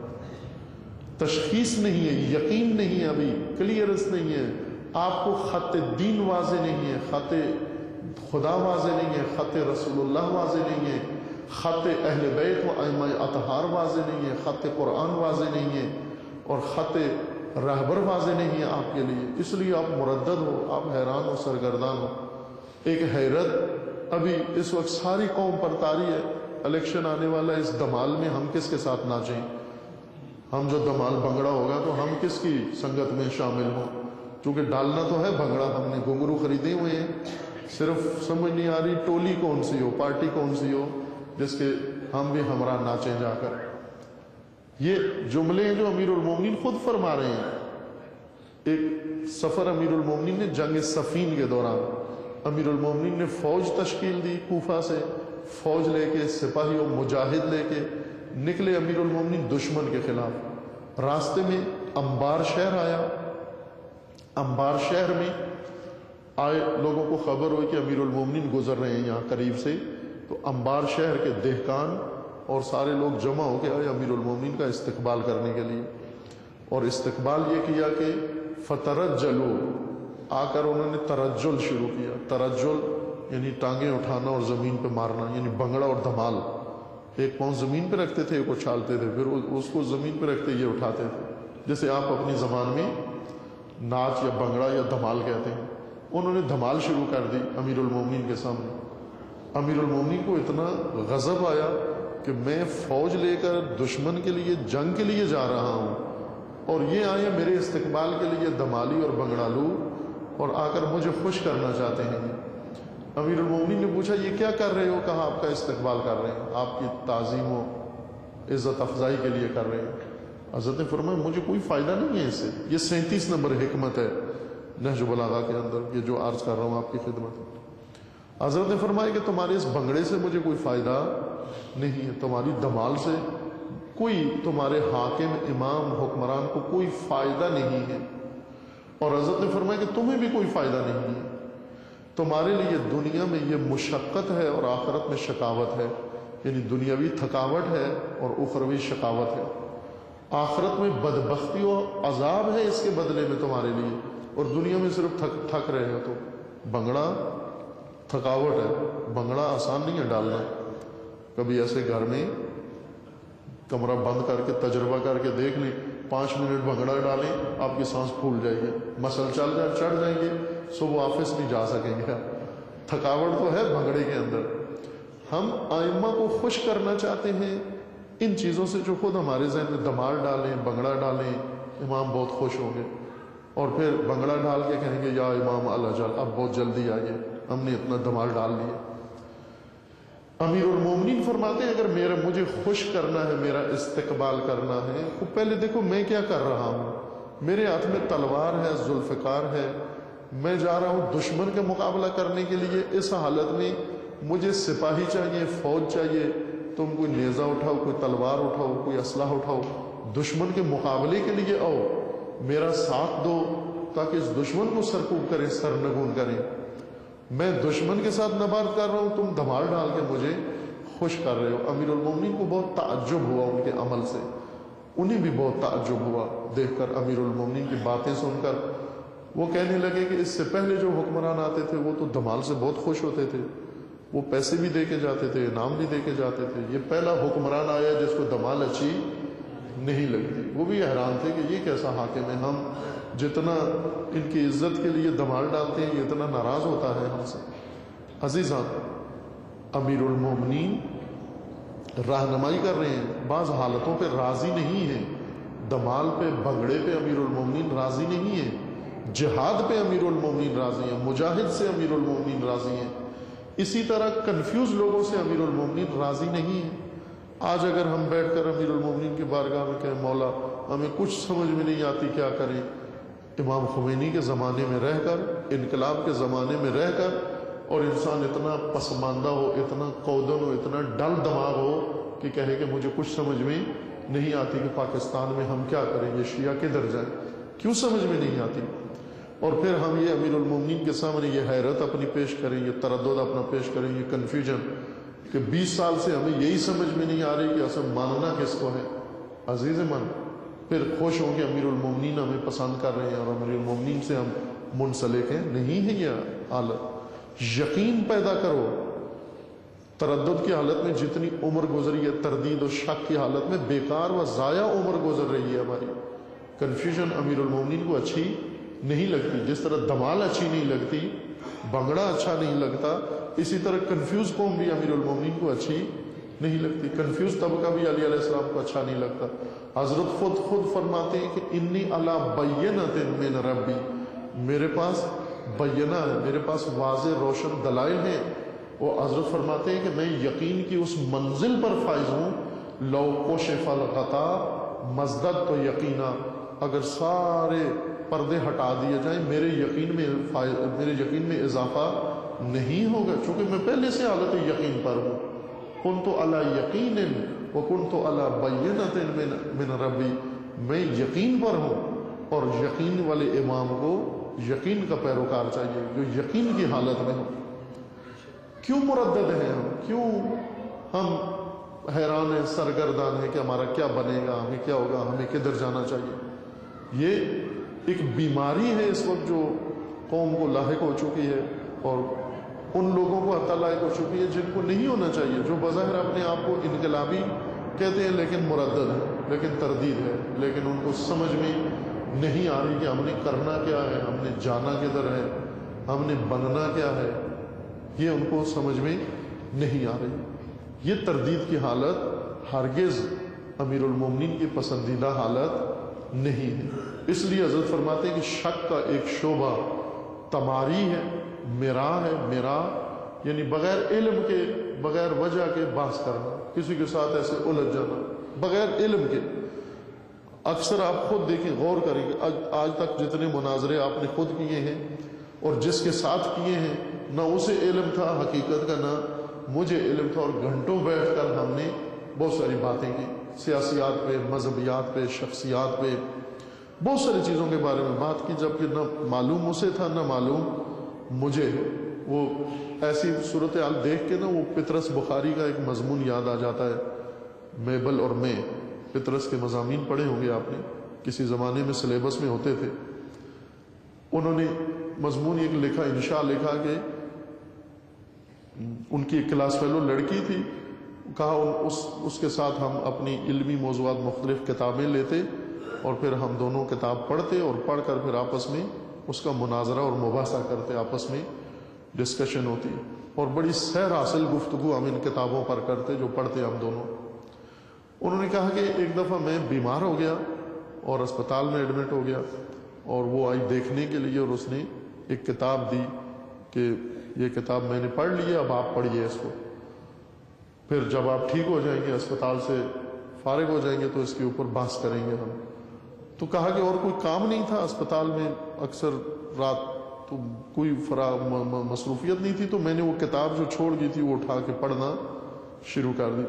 تشخیص نہیں ہے، یقین نہیں ہے، ابھی کلیئرنس نہیں ہے، آپ کو خط دین واضح نہیں ہے، خط خدا واضح نہیں ہے، خط رسول اللہ واضح نہیں ہے، خط اہل بیت و ائمہ اطہار واضح نہیں ہے، خط قرآن واضح نہیں ہے، اور خط رہبر واضح نہیں ہے آپ کے لیے، اس لیے آپ مردد ہو، آپ حیران ہو، سرگردان ہو۔ ایک حیرت ابھی اس وقت ساری قوم پر طاری ہے، الیکشن آنے والا ہے، اس دمال میں ہم کس کے ساتھ ناچیں؟ ہم جو دمال بھنگڑا ہوگا تو ہم کس کی سنگت میں شامل ہوں؟ چونکہ ڈالنا تو ہے بھنگڑا، ہم نے گھنگرو خریدے ہوئے ہیں، صرف سمجھ نہیں آ رہی ٹولی کون سی ہو، پارٹی کون سی ہو جس کے ہم بھی ہمراہ ناچیں جا کر۔ یہ جملے ہیں جو امیر المومنین خود فرما رہے ہیں۔ ایک سفر امیر المومنین نے جنگ صفین کے دوران امیر المومنین نے فوج تشکیل دی، کوفہ سے فوج لے کے، سپاہی و مجاہد لے کے نکلے امیر المومنین دشمن کے خلاف۔ راستے میں انبار شہر آیا، انبار شہر میں آئے لوگوں کو خبر ہوئی کہ امیر المومنین گزر رہے ہیں یہاں قریب سے، تو انبار شہر کے دہقان اور سارے لوگ جمع ہو کے آئے امیر المومنین کا استقبال کرنے کے لیے، اور استقبال یہ کیا کہ فترجلو، آ کر انہوں نے ترجل شروع کیا۔ ترجل یعنی ٹانگیں اٹھانا اور زمین پہ مارنا، یعنی بنگڑا اور دھمال، ایک پاؤں زمین پہ رکھتے تھے، ایک اچھالتے تھے، پھر اس کو زمین پہ رکھتے یہ اٹھاتے تھے، جیسے آپ اپنی زبان میں ناچ یا بنگڑا یا دھمال کہتے ہیں۔ انہوں نے دھمال شروع کر دی امیر المومنین کے سامنے۔ امیر المومنین کو اتنا غضب آیا کہ میں فوج لے کر دشمن کے لیے جنگ کے لیے جا رہا ہوں، اور یہ آئے میرے استقبال کے لیے دمالی اور بنگڑالو، اور آ کر مجھے خوش کرنا چاہتے ہیں۔ امیر المومنین نے پوچھا یہ کیا کر رہے ہو؟ کہا آپ کا استقبال کر رہے ہیں، آپ کی تعظیم و عزت افزائی کے لیے کر رہے ہیں۔ حضرت نے فرمایا مجھے کوئی فائدہ نہیں ہے اس سے۔ یہ سینتیس نمبر حکمت ہے نہج البلاغہ کے اندر، یہ جو عرض کر رہا ہوں آپ کی خدمت میں۔ حضرت نے فرمایا کہ تمہارے اس بنگڑے سے مجھے کوئی فائدہ نہیں ہے، تمہاری دمال سے کوئی تمہارے حاکم امام حکمران کو کوئی فائدہ نہیں ہے، اور حضرت نے فرمایا کہ تمہیں بھی کوئی فائدہ نہیں ہے، تمہارے لیے دنیا میں یہ مشقت ہے اور آخرت میں شقاوت ہے، یعنی دنیاوی تھکاوٹ ہے اور اخروی شقاوت ہے۔ آخرت میں بدبختی و عذاب ہے اس کے بدلے میں تمہارے لیے، اور دنیا میں صرف تھک تھک رہے ہو۔ تو بنگڑا تھکاوٹ ہے، بنگڑا آسان نہیں ہے ڈالنا۔ کبھی ایسے گھر میں کمرہ بند کر کے تجربہ کر کے دیکھ لیں، پانچ منٹ بنگڑا ڈالیں آپ کی سانس پھول جائے گی، مسل چل جائے چڑھ جائیں گے، صبح آفس نہیں جا سکیں گے۔ تھکاوٹ تو ہے بنگڑے کے اندر۔ ہم آئمہ کو خوش کرنا چاہتے ہیں ان چیزوں سے جو خود ہمارے ذہن میں دمال ڈالیں، بنگڑا ڈالیں، امام بہت خوش ہوں گے، اور پھر بنگڑا ڈال کے کہیں گے یا امام الجل اب بہت جلدی آئیے، ہم نے اتنا دمال ڈال لیا۔ امیر المومنین فرماتے ہیں اگر میرا مجھے خوش کرنا ہے، میرا استقبال کرنا ہے، تو پہلے دیکھو میں کیا کر رہا ہوں۔ میرے ہاتھ میں تلوار ہے، ذوالفقار ہے، میں جا رہا ہوں دشمن کے مقابلہ کرنے کے لیے۔ اس حالت میں مجھے سپاہی چاہیے، فوج چاہیے، تم کوئی نیزہ اٹھاؤ، کوئی تلوار اٹھاؤ، کوئی اسلحہ اٹھاؤ، دشمن کے مقابلے کے لیے آؤ، میرا ساتھ دو تاکہ اس دشمن کو سرکوب کریں، سرنگون کریں۔ میں دشمن کے ساتھ نبرد کر رہا ہوں، تم دھمال ڈال کے مجھے خوش کر رہے ہو۔ امیر المومنین کو بہت تعجب ہوا ان کے عمل سے، انہیں بھی بہت تعجب ہوا دیکھ کر امیر المومنین کی باتیں سن کر۔ وہ کہنے لگے کہ اس سے پہلے جو حکمران آتے تھے وہ تو دھمال سے بہت خوش ہوتے تھے، وہ پیسے بھی دے کے جاتے تھے، انعام بھی دے کے جاتے تھے، یہ پہلا حکمران آیا جس کو دھمال اچھی نہیں لگتی۔ وہ بھی حیران تھے کہ یہ کیسا حاکم ہے، ہم جتنا ان کی عزت کے لیے دھمال ڈالتے ہیں یہ اتنا ناراض ہوتا ہے ہم سے۔ عزیزان، امیر المومنین رہنمائی کر رہے ہیں، بعض حالتوں پہ راضی نہیں ہیں، دمال پہ بنگڑے پہ امیر المومنین راضی نہیں ہیں، جہاد پہ امیر المومنین راضی ہیں، مجاہد سے امیر المومنین راضی ہیں، اسی طرح کنفیوز لوگوں سے امیر المومنین راضی نہیں ہیں۔ آج اگر ہم بیٹھ کر امیر المومنین کی بارگاہ میں کہیں مولا ہمیں کچھ سمجھ میں نہیں آتی کیا کریں، امام خمینی کے زمانے میں رہ کر، انقلاب کے زمانے میں رہ کر، اور انسان اتنا پسماندہ ہو، اتنا کودن ہو، اتنا ڈل دماغ ہو کہ کہے کہ مجھے کچھ سمجھ میں نہیں آتی کہ پاکستان میں ہم کیا کریں، یہ شیعہ کدھر جائیں، کیوں سمجھ میں نہیں آتی؟ اور پھر ہم یہ امیر المومنین کے سامنے یہ حیرت اپنی پیش کریں، یہ تردد اپنا پیش کریں، یہ کنفیوژن کہ بیس سال سے ہمیں یہی سمجھ میں نہیں آ رہی کہ اصل ماننا کس کو ہے۔ عزیز من، پھر خوش ہوں کہ امیر المومنین ہمیں پسند کر رہے ہیں اور امیر المومنین سے ہم منسلک ہیں، نہیں ہے یہ حالت۔ یقین پیدا کرو. تردد کی حالت میں جتنی عمر گزری ہے، تردید و شک کی حالت میں بیکار و ضائع عمر گزر رہی ہے ہماری. کنفیوژن امیر المومنین کو اچھی نہیں لگتی، جس طرح دمال اچھی نہیں لگتی، بنگڑا اچھا نہیں لگتا، اسی طرح کنفیوز قوم بھی امیر المومنین کو اچھی نہیں لگتی. کنفیوز طبقہ بھی علی علیہ السلام کو اچھا نہیں لگتا. حضرت خود خود فرماتے ہیں کہ انی علی بینۃ من ربی، میرے پاس بینہ ہے، میرے پاس واضح روشن دلائل ہیں. وہ حضرت فرماتے ہیں کہ میں یقین کی اس منزل پر فائز ہوں. لو کشف الغطاء مزددت یقینا، اگر سارے پردے ہٹا دیے جائیں میرے یقین میں میرے یقین میں اضافہ نہیں ہوگا، چونکہ میں پہلے سے حالت یقین پر ہوں. کنت علی یقین وکنت علی بینۃ من ربی، میں یقین پر ہوں اور یقین والے امام کو یقین کا پیروکار چاہیے جو یقین کی حالت میں ہو. کیوں مردد ہیں ہم، کیوں ہم حیران ہیں، سرگردان ہیں کہ ہمارا کیا بنے گا، ہمیں کیا ہوگا، ہمیں کدھر جانا چاہیے. یہ ایک بیماری ہے اس وقت جو قوم کو لاحق ہو چکی ہے اور ان لوگوں کو حتی لاحق ہو چکی ہے جن کو نہیں ہونا چاہیے، جو بظاہر اپنے آپ کو انقلابی کہتے ہیں لیکن مردد ہے، لیکن تردید ہے، لیکن ان کو سمجھ میں نہیں آ رہی کہ ہم نے کرنا کیا ہے، ہم نے جانا کدھر ہے، ہم نے بننا کیا ہے، یہ ان کو سمجھ میں نہیں آ رہی. یہ تردید کی حالت ہرگز امیر المومنین کی پسندیدہ حالت نہیں ہے. اس لیے حضرت فرماتے ہیں کہ شک کا ایک شعبہ تماری ہے، میرا ہے. میرا یعنی بغیر علم کے، بغیر وجہ کے بحث کرنا، کسی کے ساتھ ایسے الجھ جانا بغیر علم کے. اکثر آپ خود دیکھیں، غور کریں کہ آج تک جتنے مناظرے آپ نے خود کیے ہیں اور جس کے ساتھ کیے ہیں، نہ اسے علم تھا حقیقت کا، نہ مجھے علم تھا، اور گھنٹوں بیٹھ کر ہم نے بہت ساری باتیں کی، سیاسیات پہ، مذہبیات پہ، شخصیات پہ، بہت ساری چیزوں کے بارے میں بات کی، جبکہ نہ معلوم اسے تھا نہ معلوم مجھے. وہ ایسی صورتحال دیکھ کے نا وہ پطرس بخاری کا ایک مضمون یاد آ جاتا ہے، میبل اور میں. پطرس کے مضامین پڑھے ہوں گے آپ نے، کسی زمانے میں سلیبس میں ہوتے تھے. انہوں نے مضمون ایک لکھا، انشاء لکھا کہ ان کی ایک کلاس فیلو لڑکی تھی، کہا اس اس کے ساتھ ہم اپنی علمی موضوعات مختلف کتابیں لیتے اور پھر ہم دونوں کتاب پڑھتے اور پڑھ کر پھر آپس میں اس کا مناظرہ اور مباحثہ کرتے، آپس میں ڈسکشن ہوتی اور بڑی سیر حاصل گفتگو ہم ان کتابوں پر کرتے جو پڑھتے ہم دونوں. انہوں نے کہا کہ ایک دفعہ میں بیمار ہو گیا اور اسپتال میں ایڈمٹ ہو گیا، اور وہ آئی دیکھنے کے لیے اور اس نے ایک کتاب دی کہ یہ کتاب میں نے پڑھ لی ہے، اب آپ پڑھیے اس کو، پھر جب آپ ٹھیک ہو جائیں گے، اسپتال سے فارغ ہو جائیں گے تو اس کے اوپر بحث کریں گے ہم. تو کہا کہ اور کوئی کام نہیں تھا اسپتال میں، اکثر رات تو کوئی فرا مصروفیت نہیں تھی، تو میں نے وہ کتاب جو چھوڑ گئی تھی وہ اٹھا کے پڑھنا شروع کر دی.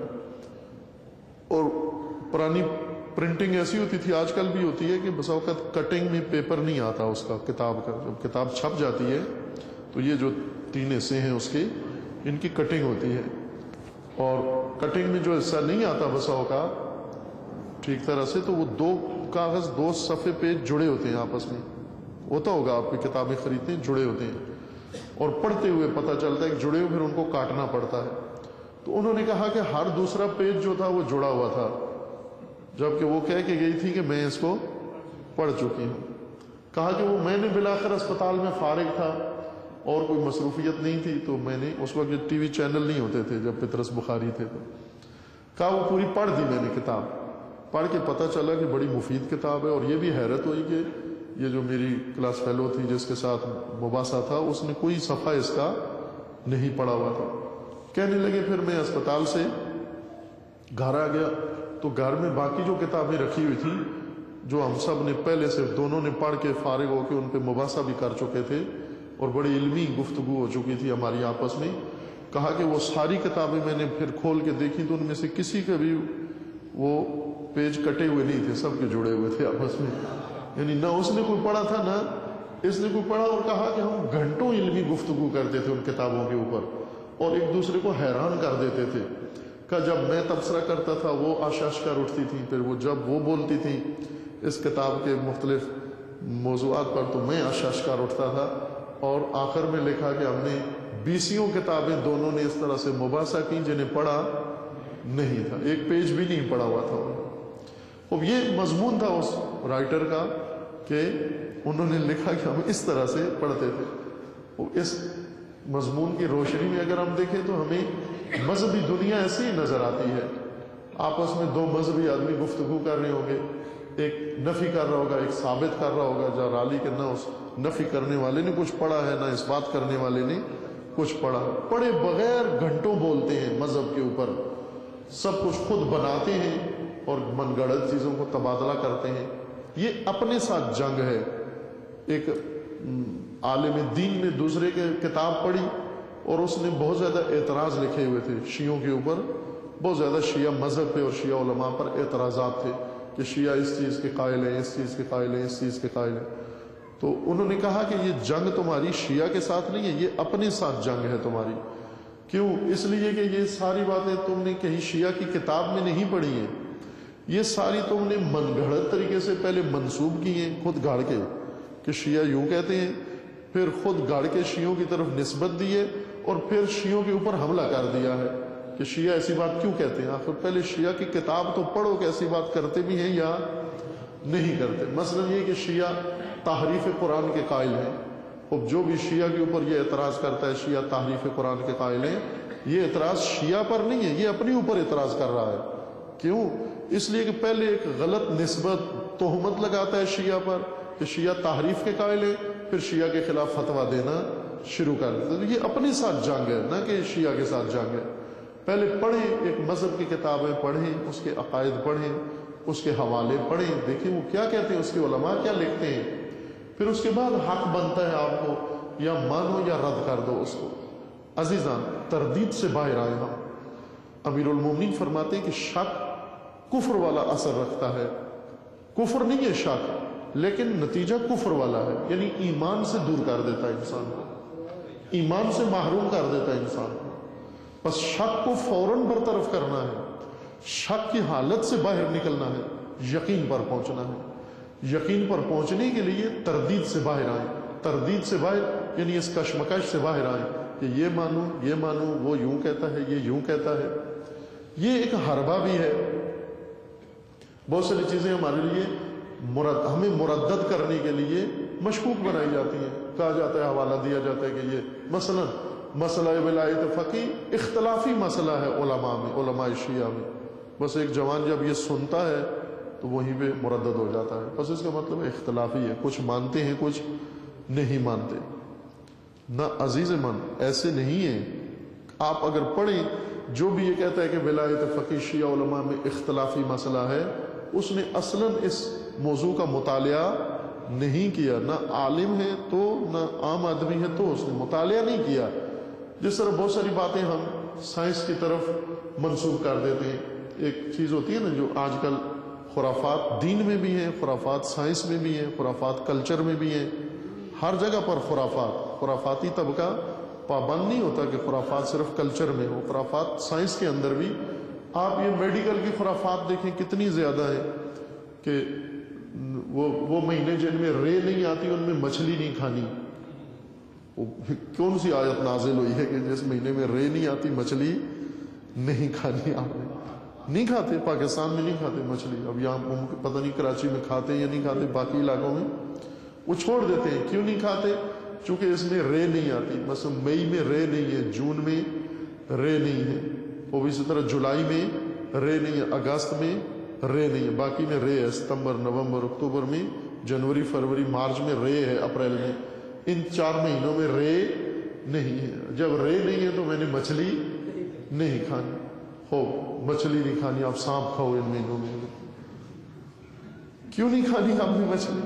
اور پرانی پرنٹنگ ایسی ہوتی تھی، آج کل بھی ہوتی ہے کہ بس اوقات کٹنگ میں پیپر نہیں آتا اس کا، کتاب کا جب کتاب چھپ جاتی ہے تو یہ جو تین حصے ہیں اس کے، ان کی کٹنگ ہوتی ہے، اور کٹنگ میں جو حصہ نہیں آتا بسا اوقات ٹھیک طرح سے، تو وہ دو کاغذ دو صفحے پیج جڑے ہوتے ہیں آپس میں. ہوتا ہوگا آپ کی کتابیں خریدتے ہیں جڑے ہوتے ہیں، اور پڑھتے ہوئے پتہ چلتا ہے کہ جڑے ہوئے، پھر ان کو کاٹنا پڑتا ہے. تو انہوں نے کہا کہ ہر دوسرا پیج جو تھا وہ جڑا ہوا تھا، جبکہ وہ کہہ کے گئی تھی کہ میں اس کو پڑھ چکی ہوں. کہا کہ وہ میں نے بلاخر اسپتال میں فارغ تھا اور کوئی مصروفیت نہیں تھی، تو میں نے اس وقت ٹی وی چینل نہیں ہوتے تھے جب پطرس بخاری تھے، تو کہا وہ پوری پڑھ دی میں نے کتاب. پڑھ کے پتہ چلا کہ بڑی مفید کتاب ہے، اور یہ بھی حیرت ہوئی کہ یہ جو میری کلاس فیلو تھی جس کے ساتھ مباحثہ تھا، اس نے کوئی صفحہ اس کا نہیں پڑھا ہوا تھا. کہنے لگے پھر میں اسپتال سے گھر آ گیا تو گھر میں باقی جو کتابیں رکھی ہوئی تھی جو ہم سب نے پہلے سے دونوں نے پڑھ کے فارغ ہو کے ان پہ مباحثہ بھی کر چکے تھے اور بڑی علمی گفتگو ہو چکی تھی ہماری آپس میں. کہا کہ وہ ساری کتابیں میں نے پھر کھول کے دیکھی تو ان میں سے کسی کے بھی وہ پیج کٹے ہوئے نہیں تھے، سب کے جڑے ہوئے تھے آپس میں. یعنی نہ اس نے کوئی پڑھا تھا نہ اس نے کوئی پڑھا. اور کہا کہ ہم گھنٹوں علمی گفتگو کرتے تھے ان کتابوں کے اوپر اور ایک دوسرے کو حیران کر دیتے تھے. کہ جب میں تبصرہ کرتا تھا وہ آشاش کر اٹھتی تھی، پھر وہ جب وہ بولتی تھی اس کتاب کے مختلف موضوعات پر تو میں آشاش کر اٹھتا تھا. اور آخر میں لکھا کہ ہم نے بیسیوں کتابیں دونوں نے اس طرح سے مباحثہ کی جنہیں پڑھا نہیں تھا، ایک پیج بھی نہیں پڑھا ہوا تھا۔ اب یہ مضمون تھا اس رائٹر کا کہ انہوں نے لکھا کہ ہم اس طرح سے پڑھتے تھے۔ اس مضمون کی روشنی میں اگر ہم دیکھیں تو ہمیں مذہبی دنیا ایسی ہی نظر آتی ہے، آپس میں دو مذہبی آدمی گفتگو کر رہے ہوں گے، ایک نفی کر رہا ہوگا، ایک ثابت کر رہا ہوگا، جہاں رالی کہ نہ اس نفی کرنے والے نے کچھ پڑھا ہے نہ اس بات کرنے والے نے کچھ پڑھا، پڑھے بغیر گھنٹوں بولتے ہیں مذہب کے اوپر، سب کچھ خود بناتے ہیں اور من گڑت چیزوں کو تبادلہ کرتے ہیں۔ یہ اپنے ساتھ جنگ ہے۔ ایک عالم دین نے دوسرے کے کتاب پڑھی اور اس نے بہت زیادہ اعتراض لکھے ہوئے تھے شیعوں کے اوپر، بہت زیادہ شیعہ مذہب پہ اور شیعہ علماء پر اعتراضات تھے کہ شیعہ اس چیز کے قائل ہیں، اس چیز کے قائل ہیں، اس چیز کے قائل ہیں۔ تو انہوں نے کہا کہ یہ جنگ تمہاری شیعہ کے ساتھ نہیں ہے، یہ اپنے ساتھ جنگ ہے تمہاری۔ کیوں؟ اس لیے کہ یہ ساری باتیں تم نے کہیں شیعہ کی کتاب میں نہیں پڑھی ہیں، یہ ساری تم نے من گھڑت طریقے سے پہلے منسوب کی ہیں، خود گاڑ کے کہ شیعہ یوں کہتے ہیں، پھر خود گاڑ کے شیعوں کی طرف نسبت دی ہے اور پھر شیعوں کے اوپر حملہ کر دیا ہے کہ شیعہ ایسی بات کیوں کہتے ہیں۔ آخر پہلے شیعہ کی کتاب تو پڑھو کہ ایسی بات کرتے بھی ہیں یا نہیں کرتے۔ مثلا یہ کہ شیعہ تحریف قرآن کے قائل ہیں، اب جو بھی شیعہ کے اوپر یہ اعتراض کرتا ہے شیعہ تحریف قرآن کے قائل ہیں، یہ اعتراض شیعہ پر نہیں ہے، یہ اپنے اوپر اعتراض کر رہا ہے۔ کیوں؟ اس لیے کہ پہلے ایک غلط نسبت تہمت لگاتا ہے شیعہ پر کہ شیعہ تحریف کے قائل ہے، پھر شیعہ کے خلاف فتویٰ دینا شروع کر دیتا ہے۔ یہ اپنے ساتھ جنگ ہے، نہ کہ شیعہ کے ساتھ جنگ ہے۔ پہلے پڑھیں، ایک مذہب کی کتابیں پڑھیں، اس کے عقائد پڑھیں، اس کے حوالے پڑھیں، دیکھیں وہ کیا کہتے ہیں، اس کے علماء کیا لکھتے ہیں، پھر اس کے بعد حق بنتا ہے آپ کو یا مانو یا رد کر دو اس کو۔ عزیزان، تردید سے باہر آئے ہم۔ امیر المومنین فرماتے ہیں کہ شک کفر والا اثر رکھتا ہے، کفر نہیں ہے شک، لیکن نتیجہ کفر والا ہے، یعنی ایمان سے دور کر دیتا ہے انسان کو، ایمان سے محروم کر دیتا ہے انسان کو۔ بس شک کو فوراً برطرف کرنا ہے، شک کی حالت سے باہر نکلنا ہے، یقین پر پہنچنا ہے۔ یقین پر پہنچنے کے لیے تردید سے باہر آئیں، تردید سے باہر یعنی اس کشمکش سے باہر آئیں کہ یہ مانو یہ مانو، وہ یوں کہتا ہے یہ یوں کہتا ہے۔ یہ ایک حربہ بھی ہے، بہت ساری چیزیں ہمارے لیے مرد ہمیں مردد کرنے کے لیے مشکوک بنائی جاتی ہیں، کہا جاتا ہے، حوالہ دیا جاتا ہے کہ یہ مثلا مسئلہ ولایت فقی اختلافی مسئلہ ہے علماء میں، علماء شیعہ میں، بس ایک جوان جب یہ سنتا ہے تو وہیں پہ مردد ہو جاتا ہے، بس اس کا مطلب اختلافی ہے، کچھ مانتے ہیں کچھ نہیں مانتے۔ نہ عزیز من، ایسے نہیں ہے۔ آپ اگر پڑھیں، جو بھی یہ کہتا ہے کہ ولایت فقی شیعہ علماء میں اختلافی مسئلہ ہے، اس نے اصلاً اس موضوع کا مطالعہ نہیں کیا، نہ عالم ہے تو نہ عام آدمی ہے تو اس نے مطالعہ نہیں کیا۔ جس طرح بہت ساری باتیں ہم سائنس کی طرف منسوب کر دیتے ہیں، ایک چیز ہوتی ہے نا جو آج کل خرافات دین میں بھی ہیں، خرافات سائنس میں بھی ہیں، خرافات کلچر میں بھی ہیں، ہر جگہ پر خرافات۔ خرافاتی طبقہ پابند نہیں ہوتا کہ خرافات صرف کلچر میں ہو، خرافات سائنس کے اندر بھی۔ آپ یہ میڈیکل کی خرافات دیکھیں کتنی زیادہ ہے کہ وہ وہ مہینے جن میں رے نہیں آتی ان میں مچھلی نہیں کھانی۔ کون سی آیت نازل ہوئی ہے کہ جس مہینے میں رے نہیں آتی مچھلی نہیں کھانی؟ آپ نے نہیں کھاتے، پاکستان میں نہیں کھاتے مچھلی، اب یہاں پتہ نہیں کراچی میں کھاتے یا نہیں کھاتے، باقی علاقوں میں وہ چھوڑ دیتے ہیں۔ کیوں نہیں کھاتے؟ چونکہ اس میں رے نہیں آتی، مثلا مئی میں رے نہیں ہے، جون میں رے نہیں ہے، اور اسی طرح جولائی میں رے نہیں ہے، اگست میں رے نہیں ہے، باقی میں رے ہے، ستمبر نومبر اکتوبر میں، جنوری فروری مارچ میں رے ہے، اپریل میں، ان چار مہینوں میں رے نہیں ہے۔ جب رے نہیں ہے تو میں نے مچھلی نہیں کھانی۔ ہو مچھلی نہیں کھانی، آپ سانپ کھاؤ ان مہینوں میں۔ کیوں نہیں کھانی آپ نے مچھلی؟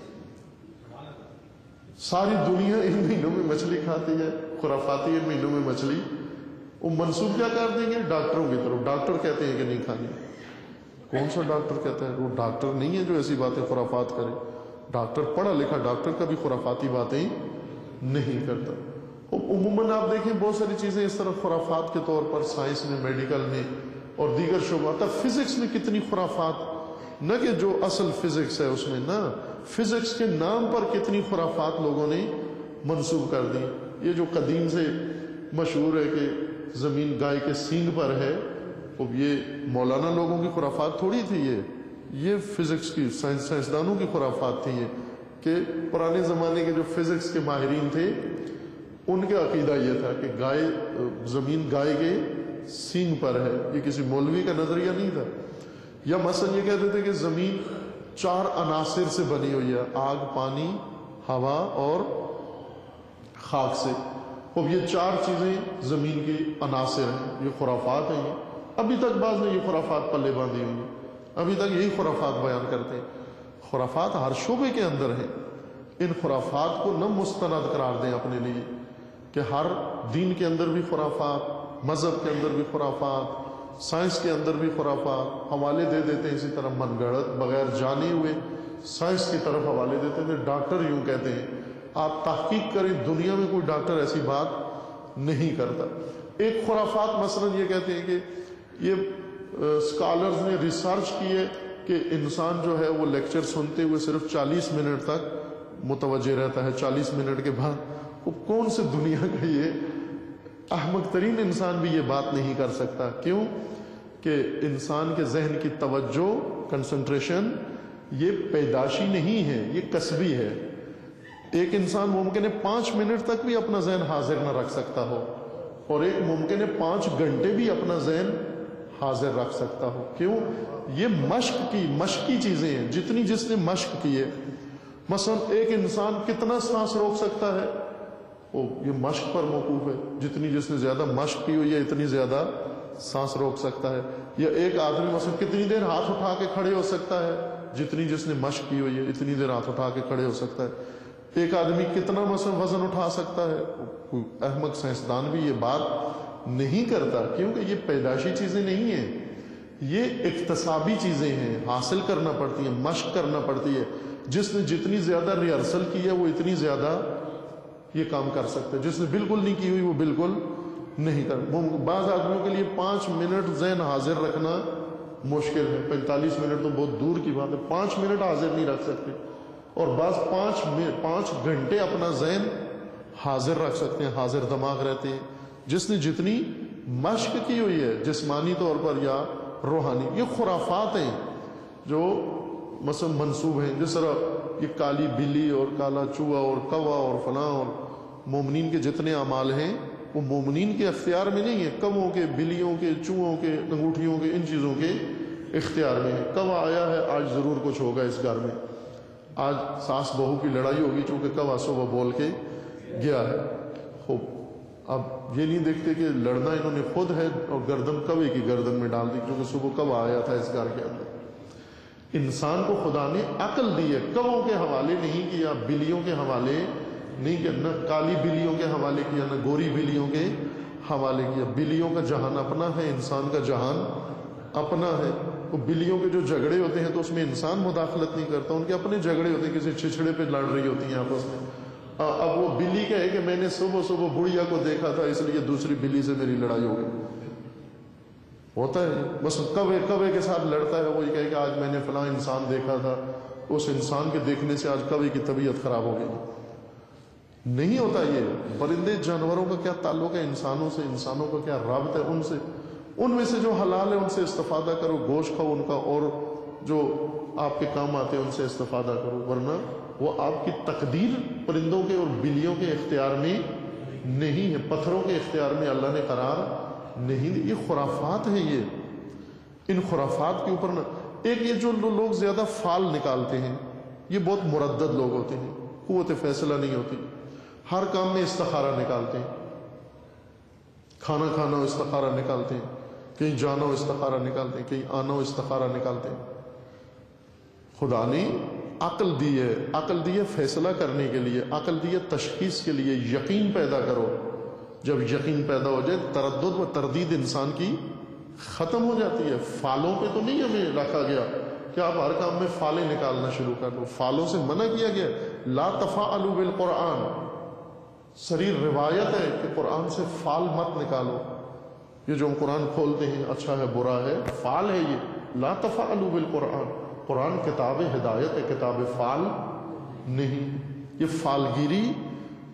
ساری دنیا ان مہینوں میں مچھلی کھاتی ہے، خرافاتی ان مہینوں میں مچھلی۔ وہ منسوخ کیا کر دیں گے؟ ڈاکٹروں کی طرف۔ ڈاکٹر کہتے ہیں کہ نہیں کھانی۔ کون سا ڈاکٹر کہتا ہے؟ وہ ڈاکٹر نہیں ہے جو ایسی باتیں خرافات کرے۔ ڈاکٹر پڑھا لکھا ڈاکٹر کبھی خرافاتی باتیں نہیں کرتا۔ عموماً آپ دیکھیں بہت ساری چیزیں اس طرح خرافات کے طور پر سائنس میں، میڈیکل میں اور دیگر شعبہ تک، فزکس میں کتنی خرافات، نہ کہ جو اصل فزکس ہے اس میں، نہ فزکس کے نام پر کتنی خرافات لوگوں نے منسوب کر دی۔ یہ جو قدیم سے مشہور ہے کہ زمین گائے کے سینگ پر ہے، اب یہ مولانا لوگوں کی خرافات تھوڑی تھی، یہ یہ فزکس کی سائنس سائنسدانوں کی خرافات تھی، یہ کہ پرانے زمانے کے جو فزکس کے ماہرین تھے ان کا عقیدہ یہ تھا کہ گائے زمین گائے کے سینگ پر ہے، یہ کسی مولوی کا نظریہ نہیں تھا۔ یا مثلا یہ کہتے تھے کہ زمین چار عناصر سے بنی ہوئی ہے، آگ، پانی، ہوا اور خاک سے، اب یہ چار چیزیں زمین کی عناصر ہیں، یہ خرافات ہیں۔ یہ ابھی تک بعض نے یہ خرافات پلے باندھی ہوئی ہیں، ابھی تک یہی خرافات بیان کرتے ہیں۔ خرافات ہر شعبے کے اندر ہیں، ان خرافات کو نہ مستند قرار دیں اپنے لیے کہ ہر دین کے اندر بھی خرافات، مذہب کے اندر بھی خرافات، سائنس کے اندر بھی خرافات، حوالے دے دیتے ہیں اسی طرح من گھڑت بغیر جانے ہوئے سائنس کی طرف حوالے دیتے ہیں۔ ڈاکٹر یوں کہتے ہیں، آپ تحقیق کریں، دنیا میں کوئی ڈاکٹر ایسی بات نہیں کرتا۔ ایک خرافات مثلا یہ کہتے ہیں کہ یہ اسکالرز نے ریسرچ کی ہے کہ انسان جو ہے وہ لیکچر سنتے ہوئے صرف چالیس منٹ تک متوجہ رہتا ہے، چالیس منٹ کے بعد وہ کون سے دنیا کا یہ احمق ترین انسان بھی یہ بات نہیں کر سکتا۔ کیوں کہ انسان کے ذہن کی توجہ، کنسنٹریشن یہ پیدائشی نہیں ہے، یہ کسبی ہے۔ ایک انسان ممکن ہے پانچ منٹ تک بھی اپنا ذہن حاضر نہ رکھ سکتا ہو، اور ایک ممکن ہے پانچ گھنٹے بھی اپنا ذہن حاضر رکھ سکتا ہو۔ کیوں؟ یہ مشق کی مشقی چیزیں ہیں، جتنی جس نے مشق کی ہے۔ مثلا ایک انسان کتنا سانس روک سکتا ہے، وہ یہ مشق پر موقوف ہے، جتنی جس نے زیادہ مشق کی ہوئی ہے اتنی زیادہ سانس روک سکتا ہے۔ یا ایک آدمی مثلا کتنی دیر ہاتھ اٹھا کے کھڑے ہو سکتا ہے، جتنی جس نے مشق کی ہوئی ہے اتنی دیر ہاتھ اٹھا کے کھڑے ہو سکتا ہے۔ ایک آدمی کتنا مثلا وزن اٹھا سکتا ہے، کوئی احمق سائنسدان بھی یہ بات نہیں کرتا، کیونکہ یہ پیدائشی چیزیں نہیں ہیں، یہ اکتسابی چیزیں ہیں، حاصل کرنا پڑتی ہیں، مشق کرنا پڑتی ہے۔ جس نے جتنی زیادہ ریہرسل کی ہے وہ اتنی زیادہ یہ کام کر سکتا ہے، جس نے بالکل نہیں کی ہوئی وہ بالکل نہیں کر۔ بعض آدمیوں کے لیے پانچ منٹ ذہن حاضر رکھنا مشکل ہے، پینتالیس منٹ تو بہت دور کی بات ہے، پانچ منٹ حاضر نہیں رکھ سکتے، اور بعض پانچ پانچ گھنٹے اپنا ذہن حاضر رکھ سکتے ہیں، حاضر دماغ رہتے ہیں، جس نے جتنی مشق کی ہوئی ہے جسمانی طور پر یا روحانی۔ یہ خرافات ہیں جو مثلا منسوب ہیں، جس طرح یہ کالی بلی اور کالا چوہا اور کوا اور فلاں اور مومنین کے جتنے اعمال ہیں وہ مومنین کے اختیار میں نہیں ہے، کووں کے، بلیوں کے، چوہوں کے، انگوٹھیوں کے، ان چیزوں کے اختیار میں ہے۔ کوا آیا ہے، آج ضرور کچھ ہوگا اس گھر میں، آج ساس بہو کی لڑائی ہوگی چونکہ کوا صبح بول کے گیا ہے۔ خوب، اب یہ نہیں دیکھتے کہ لڑنا انہوں نے خود ہے اور گردن کوے کی گردن میں ڈال دی کیونکہ صبح کوا آیا تھا اس گھر کے اندر۔ انسان کو خدا نے عقل دی ہے، کووں کے حوالے نہیں کیا، بلیوں کے حوالے نہیں کیا، نہ کالی بلیوں کے حوالے کیا، نہ گوری بلیوں کے حوالے کیا۔ بلیوں کا جہان اپنا ہے، انسان کا جہان اپنا ہے۔ وہ بلیوں کے جو جھگڑے ہوتے ہیں تو اس میں انسان مداخلت نہیں کرتا، ان کے اپنے جھگڑے ہوتے ہیں، کسی چھچڑے پہ لڑ رہی ہوتی ہیں آپس میں۔ اب وہ بلی کہے کہ میں نے صبح صبح بڑھیا کو دیکھا تھا اس لیے دوسری بلی سے میری لڑائی ہو گئی، ہوتا ہے۔ بس کوے کوے کے ساتھ لڑتا ہے، وہ یہ کہے کہ آج میں نے فلاں انسان دیکھا تھا، اس انسان کے دیکھنے سے آج کوے کی طبیعت خراب ہو گئی۔ نہیں ہوتا یہ۔ پرندے جانوروں کا کیا تعلق ہے انسانوں سے، انسانوں کا کیا رابط ہے ان سے؟ ان میں سے جو حلال ہے ان سے استفادہ کرو، گوشت کھاؤ ان کا، اور جو آپ کے کام آتے ہیں ان سے استفادہ کرو، ورنہ وہ آپ کی تقدیر پرندوں کے اور بلیوں کے اختیار میں نہیں ہے، پتھروں کے اختیار میں اللہ نے قرار نہیں دی۔ یہ خرافات ہیں، یہ ان خرافات کے اوپر نہ ایک یہ جو لوگ زیادہ فال نکالتے ہیں یہ بہت مردد لوگ ہوتے ہیں، قوت فیصلہ نہیں ہوتی، ہر کام میں استخارہ نکالتے ہیں، کھانا کھانا ہو استخارہ نکالتے ہیں، کہیں جانا ہو استخارہ نکالتے ہیں، کہیں آنا ہو استخارہ نکالتے ہیں۔ خدا نے عقل دی ہے، عقل دی ہے فیصلہ کرنے کے لیے، عقل دی ہے تشخیص کے لیے، یقین پیدا کرو۔ جب یقین پیدا ہو جائے تردد و تردید انسان کی ختم ہو جاتی ہے۔ فالوں پہ تو نہیں ہمیں رکھا گیا کہ آپ ہر کام میں فالیں نکالنا شروع کر دو، فالوں سے منع کیا گیا، لا تفعلوا بالقرآن۔ صریح روایت ہے کہ قرآن سے فال مت نکالو، یہ جو ہم قرآن کھولتے ہیں اچھا ہے برا ہے، فال ہے یہ، لا تفعلوا بالقرآن۔ قرآن کتاب ہدایت ہے، کتاب فال نہیں۔ یہ فالگیری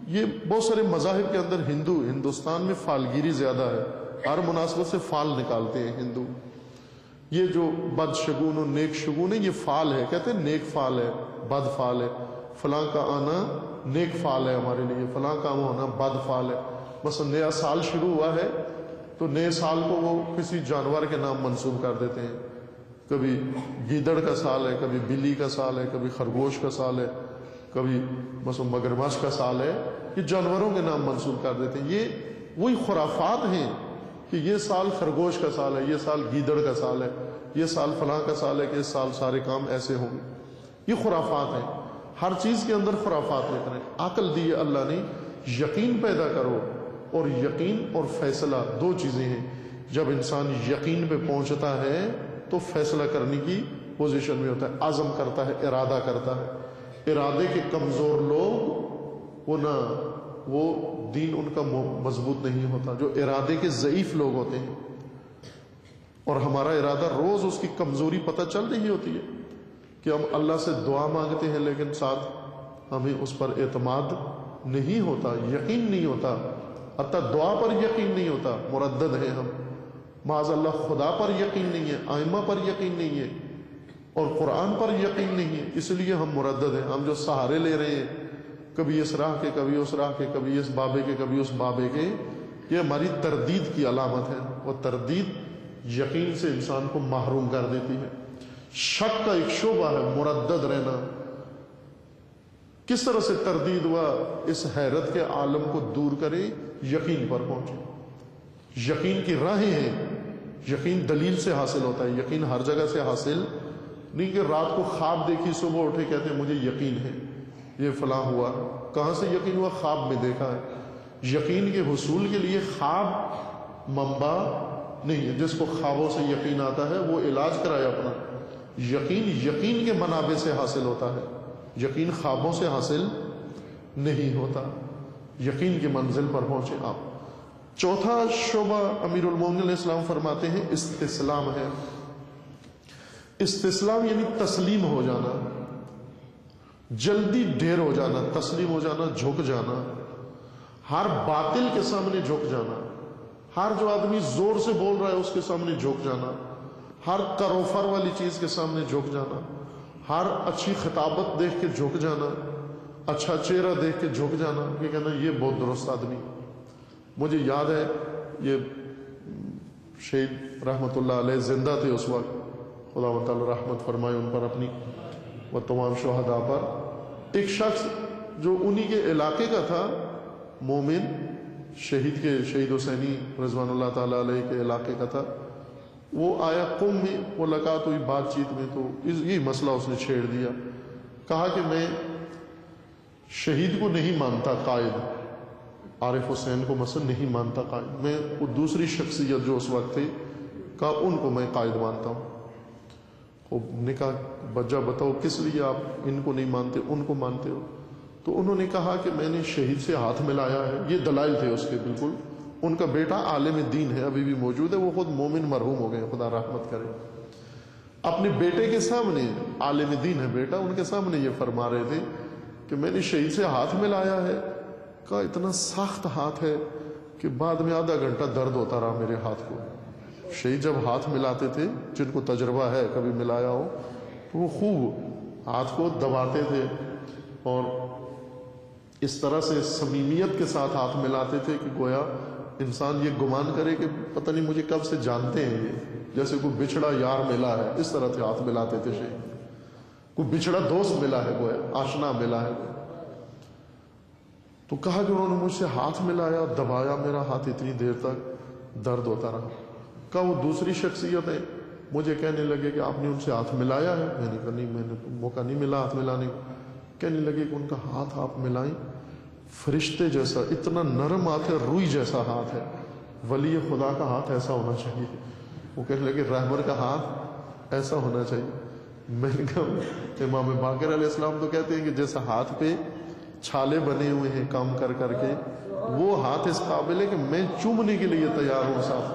یہ بہت سارے مذاہب کے اندر ہندو ہندوستان میں فالگیری زیادہ ہے، ہر مناسبت سے فال نکالتے ہیں ہندو. یہ جو بد شگون و نیک شگون ہے یہ فال ہے، کہتے ہیں نیک فال ہے بد فال ہے، فلاں کا آنا نیک فال ہے ہمارے لیے، فلاں کا ہونا بد فال ہے. بس نیا سال شروع ہوا ہے تو نئے سال کو وہ کسی جانور کے نام منسوب کر دیتے ہیں، کبھی گیدڑ کا سال ہے، کبھی بلی کا سال ہے، کبھی خرگوش کا سال ہے، کبھی بس مگرمچھ کا سال ہے. یہ جانوروں کے نام منسوب کر دیتے ہیں. یہ وہی خرافات ہیں کہ یہ سال خرگوش کا سال ہے، یہ سال گیدڑ کا سال ہے، یہ سال فلاں کا سال ہے کہ اس سال سارے کام ایسے ہوں گے. یہ خرافات ہیں، ہر چیز کے اندر خرافات لے کریں. عقل دی ہے اللہ نے، یقین پیدا کرو. اور یقین اور فیصلہ دو چیزیں ہیں. جب انسان یقین پہ پہنچتا ہے تو فیصلہ کرنے کی پوزیشن میں ہوتا ہے، عزم کرتا ہے، ارادہ کرتا ہے. ارادے کے کمزور لوگ وہ نہ وہ دین ان کا مضبوط نہیں ہوتا. جو ارادے کے ضعیف لوگ ہوتے ہیں اور ہمارا ارادہ روز اس کی کمزوری پتہ چل رہی ہوتی ہے کہ ہم اللہ سے دعا مانگتے ہیں لیکن ساتھ ہمیں اس پر اعتماد نہیں ہوتا، یقین نہیں ہوتا، حتیٰ دعا پر یقین نہیں ہوتا. مردد ہیں ہم، معاذ اللہ خدا پر یقین نہیں ہے، ائمہ پر یقین نہیں ہے اور قرآن پر یقین نہیں ہے، اس لیے ہم مردد ہیں. ہم جو سہارے لے رہے ہیں کبھی اس راہ کے کبھی اس راہ کے، کبھی اس بابے کے کبھی اس بابے کے، یہ ہماری تردید کی علامت ہے. وہ تردید یقین سے انسان کو محروم کر دیتی ہے. شک کا ایک شعبہ ہے مردد رہنا. کس طرح سے تردید ہوا اس حیرت کے عالم کو دور کرے، یقین پر پہنچے. یقین کی راہیں ہیں. یقین دلیل سے حاصل ہوتا ہے، یقین ہر جگہ سے حاصل نہیں کہ رات کو خواب دیکھی صبح اٹھے کہتے ہیں مجھے یقین ہے یہ فلاں ہوا. کہاں سے یقین ہوا؟ خواب میں دیکھا ہے. یقین کے حصول کے لیے خواب منبع نہیں ہے. جس کو خوابوں سے یقین آتا ہے وہ علاج کرائے اپنا. یقین یقین کے منابع سے حاصل ہوتا ہے، یقین خوابوں سے حاصل نہیں ہوتا. یقین کی منزل پر پہنچے آپ. چوتھا شعبہ امیر المومنین علیہ السلام فرماتے ہیں استسلام ہے. استسلام یعنی تسلیم ہو جانا، جلدی ڈھیر ہو جانا، تسلیم ہو جانا، جھک جانا، ہر باطل کے سامنے جھک جانا، ہر جو آدمی زور سے بول رہا ہے اس کے سامنے جھک جانا، ہر کروفر والی چیز کے سامنے جھک جانا، ہر اچھی خطابت دیکھ کے جھک جانا، اچھا چہرہ دیکھ کے جھک جانا، یہ کہنا یہ بہت درست آدمی. مجھے یاد ہے یہ شہید رحمت اللہ علیہ زندہ تھے اس وقت، خدا و تعالی رحمت فرمائے ان پر اپنی و تمام شہداء پر. ایک شخص جو انہی کے علاقے کا تھا، مومن، شہید کے شہید حسینی رضوان اللہ تعالیٰ علیہ کے علاقے کا تھا، وہ آیا قم میں، ملاقات ہوئی بات چیت میں، تو یہی مسئلہ اس نے چھیڑ دیا. کہا کہ میں شہید کو نہیں مانتا قائد، عارف حسین کو مثلا نہیں مانتا قائد، میں وہ دوسری شخصیت جو اس وقت تھی کہا ان کو میں قائد مانتا ہوں. نے کہا وجہ بتاؤ کس لیے آپ ان کو نہیں مانتے ان کو مانتے ہو؟ تو انہوں نے کہا کہ میں نے شہید سے ہاتھ ملایا ہے. یہ دلائل تھے اس کے بالکل. ان کا بیٹا عالم دین ہے، ابھی بھی موجود ہے، وہ خود مومن مرحوم ہو گئے، خدا رحمت کرے. اپنے بیٹے کے سامنے، عالم دین ہے بیٹا، ان کے سامنے یہ فرما رہے تھے کہ میں نے شہید سے ہاتھ ملایا ہے. کہا اتنا سخت ہاتھ ہے کہ بعد میں آدھا گھنٹہ درد ہوتا رہا میرے ہاتھ کو. شہید جب ہاتھ ملاتے تھے، جن کو تجربہ ہے کبھی ملایا ہو، تو وہ خوب ہاتھ کو دباتے تھے اور اس طرح سے صمیمیت کے ساتھ ہاتھ ملاتے تھے کہ گویا انسان یہ گمان کرے کہ پتہ نہیں مجھے کب سے جانتے ہیں یہ، جیسے کوئی بچھڑا یار ملا ہے، اس طرح سے ہاتھ ملاتے تھے شہید. کوئی بچھڑا دوست ملا ہے، گویا آشنا ملا ہے. تو کہا کہ انہوں نے مجھ سے ہاتھ ملایا، دبایا میرا ہاتھ اتنی دیر تک درد ہوتا رہا. کہا وہ دوسری شخصیت ہے، مجھے کہنے لگے کہ آپ نے ان سے ہاتھ ملایا ہے؟ میں نے کہا نہیں، میں نے موقع نہیں ملا ہاتھ ملانے کو. کہنے لگے کہ ان کا ہاتھ آپ ملائیں، فرشتے جیسا اتنا نرم ہاتھ ہے، روئی جیسا ہاتھ ہے. ولی خدا کا ہاتھ ایسا ہونا چاہیے. وہ کہنے لگے رہبر کا ہاتھ ایسا ہونا چاہیے. میں نے کہا امام باقر علیہ السلام تو کہتے ہیں کہ جیسا ہاتھ پہ چھالے بنے ہوئے ہیں کام کر کر کے، وہ ہاتھ اس قابل ہے کہ میں چومنے کے لیے تیار ہوں. صاحب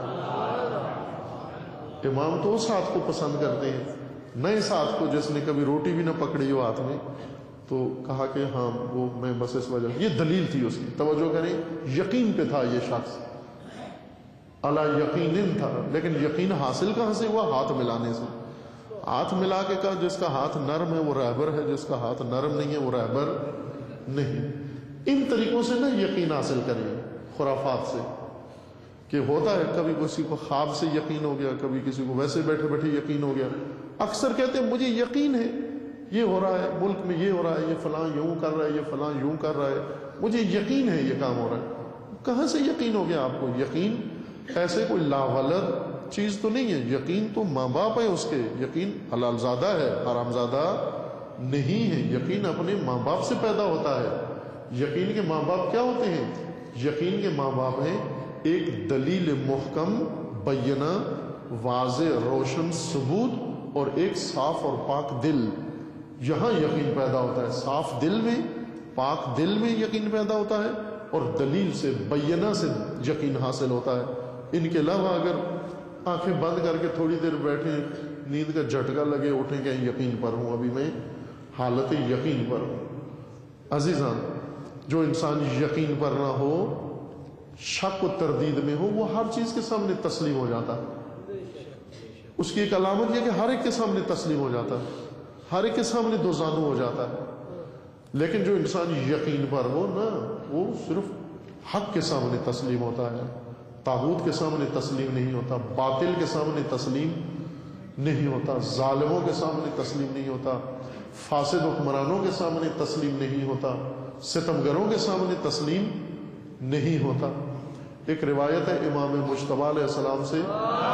امام تو اس ہاتھ کو پسند کرتے ہیں، نہ اس ہاتھ کو جس نے کبھی روٹی بھی نہ پکڑی ہو ہاتھ میں. تو تو کہا کہ ہاں وہ میں بس اس وجہ، یہ دلیل تھی اس کی، توجہ کریں، یقین پہ تھا یہ شخص، علی یقین تھا، لیکن یقین حاصل کہاں سے ہوا؟ ہاتھ ملانے سے۔ ہاتھ ملا کے کہا جس کا ہاتھ نرم ہے وہ رہبر ہے، جس کا ہاتھ نرم نہیں ہے وہ رہبر نہیں۔ ان طریقوں سے نہ یقین حاصل کریے، خرافات سے، کہ ہوتا ہے کبھی کسی کو خواب سے یقین ہو گیا، کبھی کسی کو ویسے بیٹھے بیٹھے یقین ہو گیا۔ اکثر کہتے ہیں مجھے یقین ہے یہ ہو رہا ہے، ملک میں یہ ہو رہا ہے، یہ فلاں یوں کر رہا ہے، یہ فلاں یوں کر رہا ہے، مجھے یقین ہے یہ کام ہو رہا ہے۔ کہاں سے یقین ہو گیا آپ کو؟ یقین ایسے کوئی لاولد چیز تو نہیں ہے، یقین تو ماں باپ ہے اس کے، یقین حلال زادہ ہے، حرام زادہ نہیں ہے، یقین اپنے ماں باپ سے پیدا ہوتا ہے۔ یقین کے ماں باپ کیا ہوتے ہیں؟ یقین کے ماں باپ ہیں ایک دلیل محکم بینہ واضح روشن ثبوت اور ایک صاف اور پاک دل، یہاں یقین پیدا ہوتا ہے، صاف دل میں، پاک دل میں یقین پیدا ہوتا ہے، اور دلیل سے بینہ سے یقین حاصل ہوتا ہے۔ ان کے علاوہ اگر آنکھیں بند کر کے تھوڑی دیر بیٹھیں، نیند کا جھٹکا لگے، اٹھیں کہ یقین پر ہوں، ابھی میں حالت یقین پر ہوں۔ عزیزان، جو انسان یقین پر نہ ہو، شک و تردید میں ہو، وہ ہر چیز کے سامنے تسلیم ہو جاتا ہے۔ اس کی ایک علامت یہ کہ ہر ایک کے سامنے تسلیم ہو جاتا ہے، ہر ایک کے سامنے دو زانو ہو جاتا ہے۔ لیکن جو انسان یقین پر ہو نا، وہ صرف حق کے سامنے تسلیم ہوتا ہے، طاغوت کے سامنے تسلیم نہیں ہوتا، باطل کے سامنے تسلیم نہیں ہوتا، ظالموں کے سامنے تسلیم نہیں ہوتا، فاسد حکمرانوں کے سامنے تسلیم نہیں ہوتا، ستمگروں کے سامنے تسلیم نہیں ہوتا۔ ایک روایت ہے امام مجتبی علیہ السلام سے،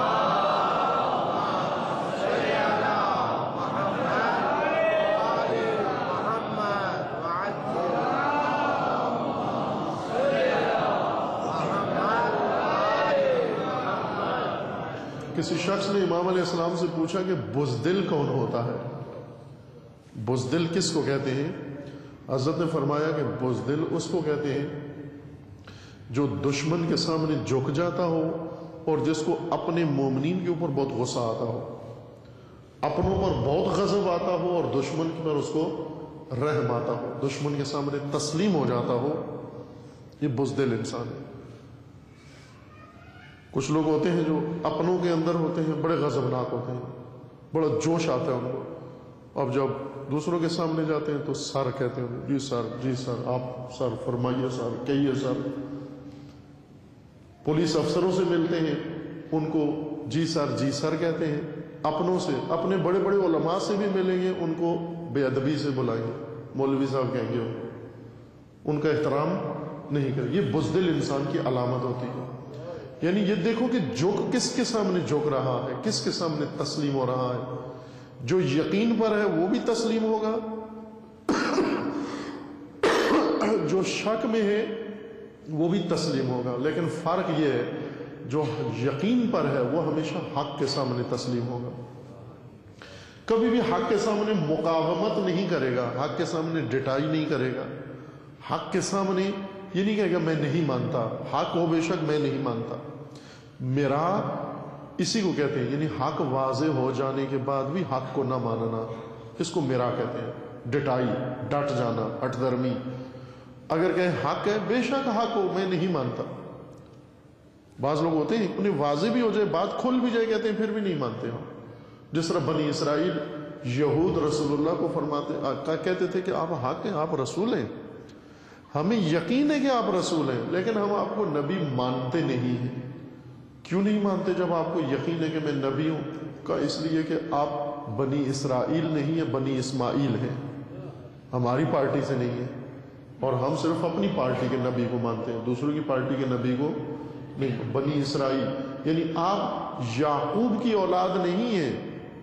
کسی شخص نے امام علیہ السلام سے پوچھا کہ بزدل کون ہوتا ہے؟ بزدل کس کو کہتے ہیں؟ حضرت نے فرمایا کہ بزدل اس کو کہتے ہیں جو دشمن کے سامنے جھک جاتا ہو اور جس کو اپنے مومنین کے اوپر بہت غصہ آتا ہو، اپنوں پر بہت غضب آتا ہو اور دشمن پر اس کو رحم آتا ہو، دشمن کے سامنے تسلیم ہو جاتا ہو، یہ بزدل انسان ہے۔ کچھ لوگ ہوتے ہیں جو اپنوں کے اندر ہوتے ہیں، بڑے غضبناک ہوتے ہیں، بڑا جوش آتا ہے ان کو، اب جب دوسروں کے سامنے جاتے ہیں تو سر کہتے ہیں، جی سر، جی سر، آپ سر فرمائیے، سر کہیے، سر۔ پولیس افسروں سے ملتے ہیں، ان کو جی سر، جی سر کہتے ہیں، اپنوں سے، اپنے بڑے بڑے علماء سے بھی ملیں گے، ان کو بے ادبی سے بلائیں گے، مولوی صاحب کہیں گے، ان کا احترام نہیں کریں۔ یہ بزدل انسان کی علامت ہوتی ہے۔ یعنی یہ دیکھو کہ جو کس کے سامنے جھک رہا ہے، کس کے سامنے تسلیم ہو رہا ہے۔ جو یقین پر ہے وہ بھی تسلیم ہوگا، جو شک میں ہے وہ بھی تسلیم ہوگا، لیکن فرق یہ ہے جو یقین پر ہے وہ ہمیشہ حق کے سامنے تسلیم ہوگا، کبھی بھی حق کے سامنے مقاومت نہیں کرے گا، حق کے سامنے ڈٹائی نہیں کرے گا، حق کے سامنے یہ نہیں کہے گا میں نہیں مانتا، حق ہو بے شک میں نہیں مانتا۔ میرا اسی کو کہتے ہیں، یعنی حق واضح ہو جانے کے بعد بھی حق کو نہ ماننا، اس کو میرا کہتے ہیں، ڈٹائی، ڈٹ جانا، ہٹ درمی۔ اگر کہیں حق ہے، بے شک حق ہو، میں نہیں مانتا۔ بعض لوگ ہوتے ہیں انہیں واضح بھی ہو جائے، بات کھل بھی جائے، کہتے ہیں پھر بھی نہیں مانتے ہم۔ جس طرح بنی اسرائیل یہود رسول اللہ کو فرماتے کہتے تھے کہ آپ حق ہیں، آپ رسول ہیں، ہمیں یقین ہے کہ آپ رسول ہیں، لیکن ہم آپ کو نبی مانتے نہیں ہیں۔ کیوں نہیں مانتے جب آپ کو یقین ہے کہ میں نبی ہوں؟ کا اس لیے کہ آپ بنی اسرائیل نہیں ہیں، بنی اسماعیل ہیں، ہماری پارٹی سے نہیں ہے، اور ہم صرف اپنی پارٹی کے نبی کو مانتے ہیں، دوسروں کی پارٹی کے نبی کو نہیں۔ بنی اسرائیل یعنی آپ یعقوب کی اولاد نہیں ہیں،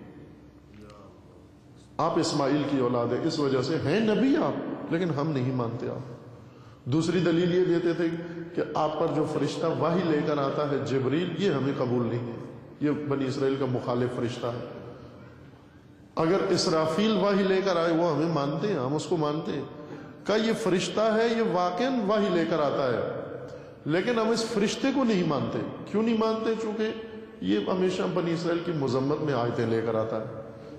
آپ اسماعیل کی اولاد ہیں، اس وجہ سے ہیں نبی آپ، لیکن ہم نہیں مانتے آپ۔ دوسری دلیل یہ دیتے تھے کہ آپ پر جو فرشتہ وحی لے کر آتا ہے جبریل، یہ ہمیں قبول نہیں ہے، یہ بنی اسرائیل کا مخالف فرشتہ ہے۔ اگر اسرافیل وحی لے کر آئے وہ ہمیں مانتے ہیں، ہم اس کو مانتے ہیں کہ یہ فرشتہ ہے، یہ واقعاً وحی لے کر آتا ہے، لیکن ہم اس فرشتے کو نہیں مانتے۔ کیوں نہیں مانتے؟ چونکہ یہ ہمیشہ بنی اسرائیل کی مذمت میں آیتیں لے کر آتا ہے،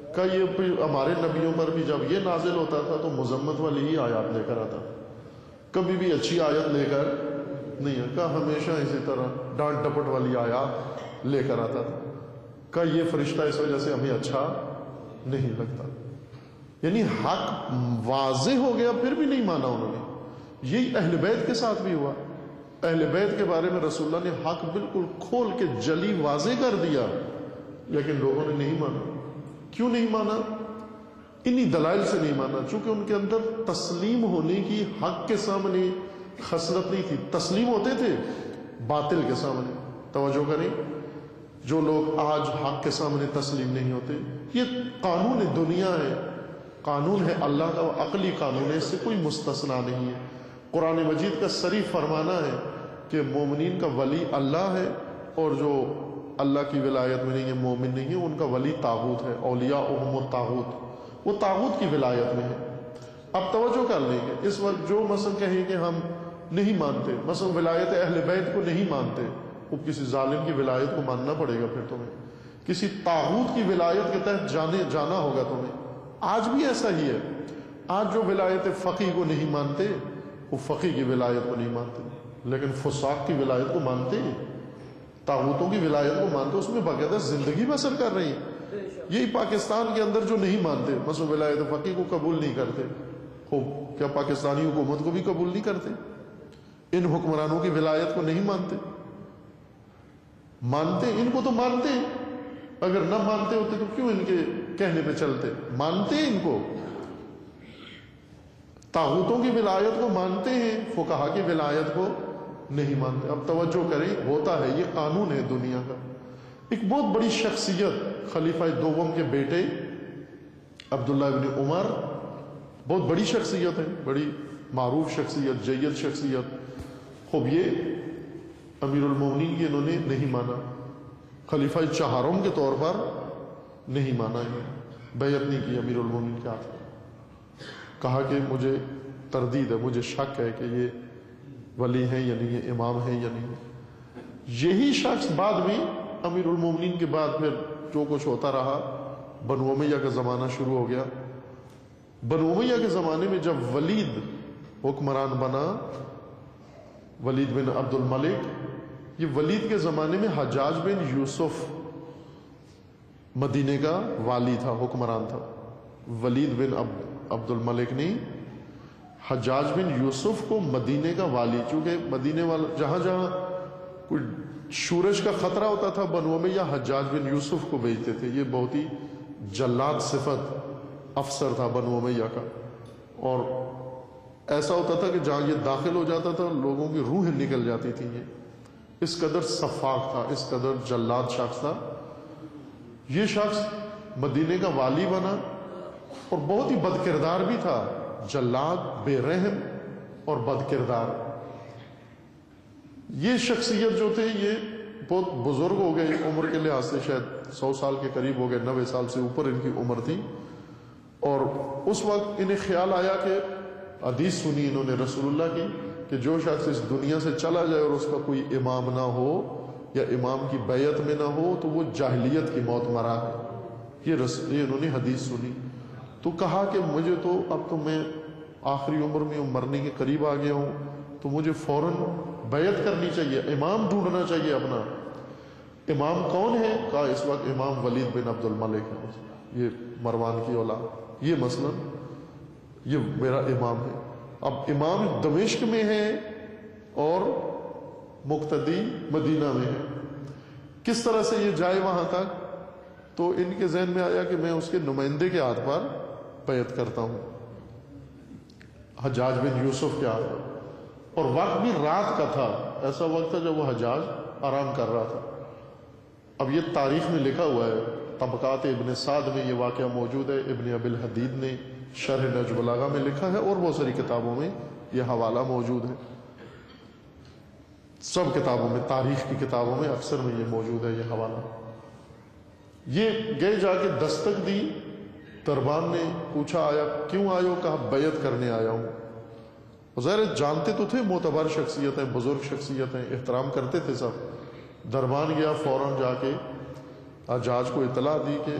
کہ یہ ہمارے نبیوں پر بھی جب یہ نازل ہوتا تھا تو مذمت والی ہی آیات لے کر آتا، کبھی بھی اچھی آیت لے کر نہیں آتا، ہمیشہ اسی طرح ڈانٹ ڈپٹ والی آیات لے کر آتا تھا کہ یہ فرشتہ اس وجہ سے ہمیں اچھا نہیں لگتا۔ یعنی حق واضح ہو گیا پھر بھی نہیں مانا انہوں نے۔ یہی اہل بیت کے ساتھ بھی ہوا، اہل بیت کے بارے میں رسول اللہ نے حق بالکل کھول کے جلی واضح کر دیا، لیکن لوگوں نے نہیں مانا۔ کیوں نہیں مانا؟ انہی دلائل سے نہیں مانا، چونکہ ان کے اندر تسلیم ہونے کی حق کے سامنے خصلت نہیں تھی۔ تسلیم ہوتے تھے باطل کے سامنے۔ توجہ کریں، جو لوگ آج حق کے سامنے تسلیم نہیں ہوتے، یہ قانون دنیا ہے، قانون ہے اللہ کا، عقلی قانون ہے، اس سے کوئی مستثنا نہیں ہے۔ قرآن مجید کا صریح فرمانا ہے کہ مومنین کا ولی اللہ ہے، اور جو اللہ کی ولایت میں نہیں ہے، مومن نہیں ہے، ان کا ولی طاغوت ہے۔ اولیاءہم الطاغوت، وہ طاغوت کی ولایت میں ہے۔ اب توجہ کر لیں گے، اس وقت جو مثلا کہیں کہ ہم نہیں مانتے، مثلا ولایت اہل بیت کو نہیں مانتے، وہ کسی ظالم کی ولایت کو ماننا پڑے گا، پھر تمہیں کسی طاغوت کی ولایت کے تحت جانے جانا ہوگا تمہیں۔ آج بھی ایسا ہی ہے، آج جو ولایت فقیہ کو نہیں مانتے وہ فقیہ کی ولایت کو نہیں مانتے، لیکن فساق کی ولایت کو مانتے ہیں، طاغوتوں کی ولایت کو مانتے، اس میں باقاعدہ زندگی بسر کر رہی ہیں۔ یہی پاکستان کے اندر جو نہیں مانتے، مثلا ولایت فقیہ کو قبول نہیں کرتے، خوب کیا پاکستانی حکومت کو بھی قبول نہیں کرتے؟ ان حکمرانوں کی ولایت کو نہیں مانتے؟ مانتے، ان کو تو مانتے ہیں، اگر نہ مانتے ہوتے تو کیوں ان کے کہنے پہ چلتے؟ مانتے ہیں ان کو، طاغوتوں کی ولایت کو مانتے ہیں، فقہا کی ولایت کو نہیں مانتے۔ اب توجہ کریں، ہوتا ہے، یہ قانون ہے دنیا کا۔ ایک بہت بڑی شخصیت، خلیفہ دوم کے بیٹے عبداللہ ابن عمر، بہت بڑی شخصیت ہے، بڑی معروف شخصیت، جید شخصیت۔ خوب یہ امیر المومنین کی انہوں نے نہیں مانا، خلیفہ چہارم کے طور پر نہیں مانا، انہیں بیعت نہیں کی امیر المومنین کے ہاتھ، کہا کہ مجھے تردید ہے، مجھے شک ہے کہ یہ ولی ہیں یا نہیں، یہ امام ہیں یا نہیں۔ یہی شخص بعد میں امیر المومنین کے بعد پھر جو کچھ ہوتا رہا، بنو امیہ کا زمانہ شروع ہو گیا۔ بنو امیہ کے زمانے میں جب ولید حکمران بنا، ولید بن عبد الملک، یہ ولید کے زمانے میں حجاج بن یوسف مدینے کا والی تھا، حکمران تھا۔ ولید بن عبد الملک نے حجاج بن یوسف کو مدینے کا والی، چونکہ مدینے والا جہاں جہاں کوئی شورش کا خطرہ ہوتا تھا، بنو امیہ حجاج بن یوسف کو بھیجتے تھے۔ یہ بہت ہی جلاد صفت افسر تھا بنو امیہ کا، اور ایسا ہوتا تھا کہ جہاں یہ داخل ہو جاتا تھا لوگوں کی روحیں نکل جاتی تھیں۔ یہ اس قدر سفاک تھا، اس قدر جلاد شخص تھا۔ یہ شخص مدینے کا والی بنا اور بہت ہی بد کردار بھی تھا، جلاد، بے رحم اور بد کردار۔ یہ شخصیت جو تھے یہ بہت بزرگ ہو گئے، عمر کے لحاظ سے شاید سو سال کے قریب ہو گئے، نوے سال سے اوپر ان کی عمر تھی۔ اور اس وقت انہیں خیال آیا کہ حدیث سنی انہوں نے رسول اللہ کی کہ جو شخص اس دنیا سے چلا جائے اور اس کا کوئی امام نہ ہو یا امام کی بیعت میں نہ ہو تو وہ جاہلیت کی موت مرا ہے۔ یہ رس... یہ انہوں نے حدیث سنی تو کہا کہ مجھے تو اب تو میں آخری عمر میں ہوں، مرنے کے قریب آ گیا ہوں، تو مجھے فوراً بیعت کرنی چاہیے، امام ڈھونڈنا چاہیے اپنا۔ امام کون ہے؟ کہا اس وقت امام ولید بن عبد الملک ہے، یہ مروان کی اولاد، یہ مثلا یہ میرا امام ہے۔ اب امام دمشق میں ہے اور مقتدی مدینہ میں ہے، کس طرح سے یہ جائے وہاں تک؟ تو ان کے ذہن میں آیا کہ میں اس کے نمائندے کے ہاتھ پر بیعت کرتا ہوں، حجاج بن یوسف کے ہاتھ پر۔ اور وقت بھی رات کا تھا، ایسا وقت تھا جب وہ حجاج آرام کر رہا تھا۔ اب یہ تاریخ میں لکھا ہوا ہے، طبقات ابن سعد میں یہ واقعہ موجود ہے، ابن ابی الحدید نے شرح نہج البلاغہ میں لکھا ہے، اور بہت ساری کتابوں میں یہ حوالہ موجود ہے۔ سب کتابوں میں، تاریخ کی کتابوں میں اکثر میں یہ موجود ہے یہ حوالہ۔ یہ گئے جا کے دستک دی، دربان نے پوچھا آیا کیوں آئے ہو؟ کہا بیعت کرنے آیا ہوں۔ ظاہر جانتے تو تھے معتبر شخصیت ہیں، بزرگ شخصیت ہیں، احترام کرتے تھے سب۔ دربان گیا، فوراً جا کے حجاج کو اطلاع دی کہ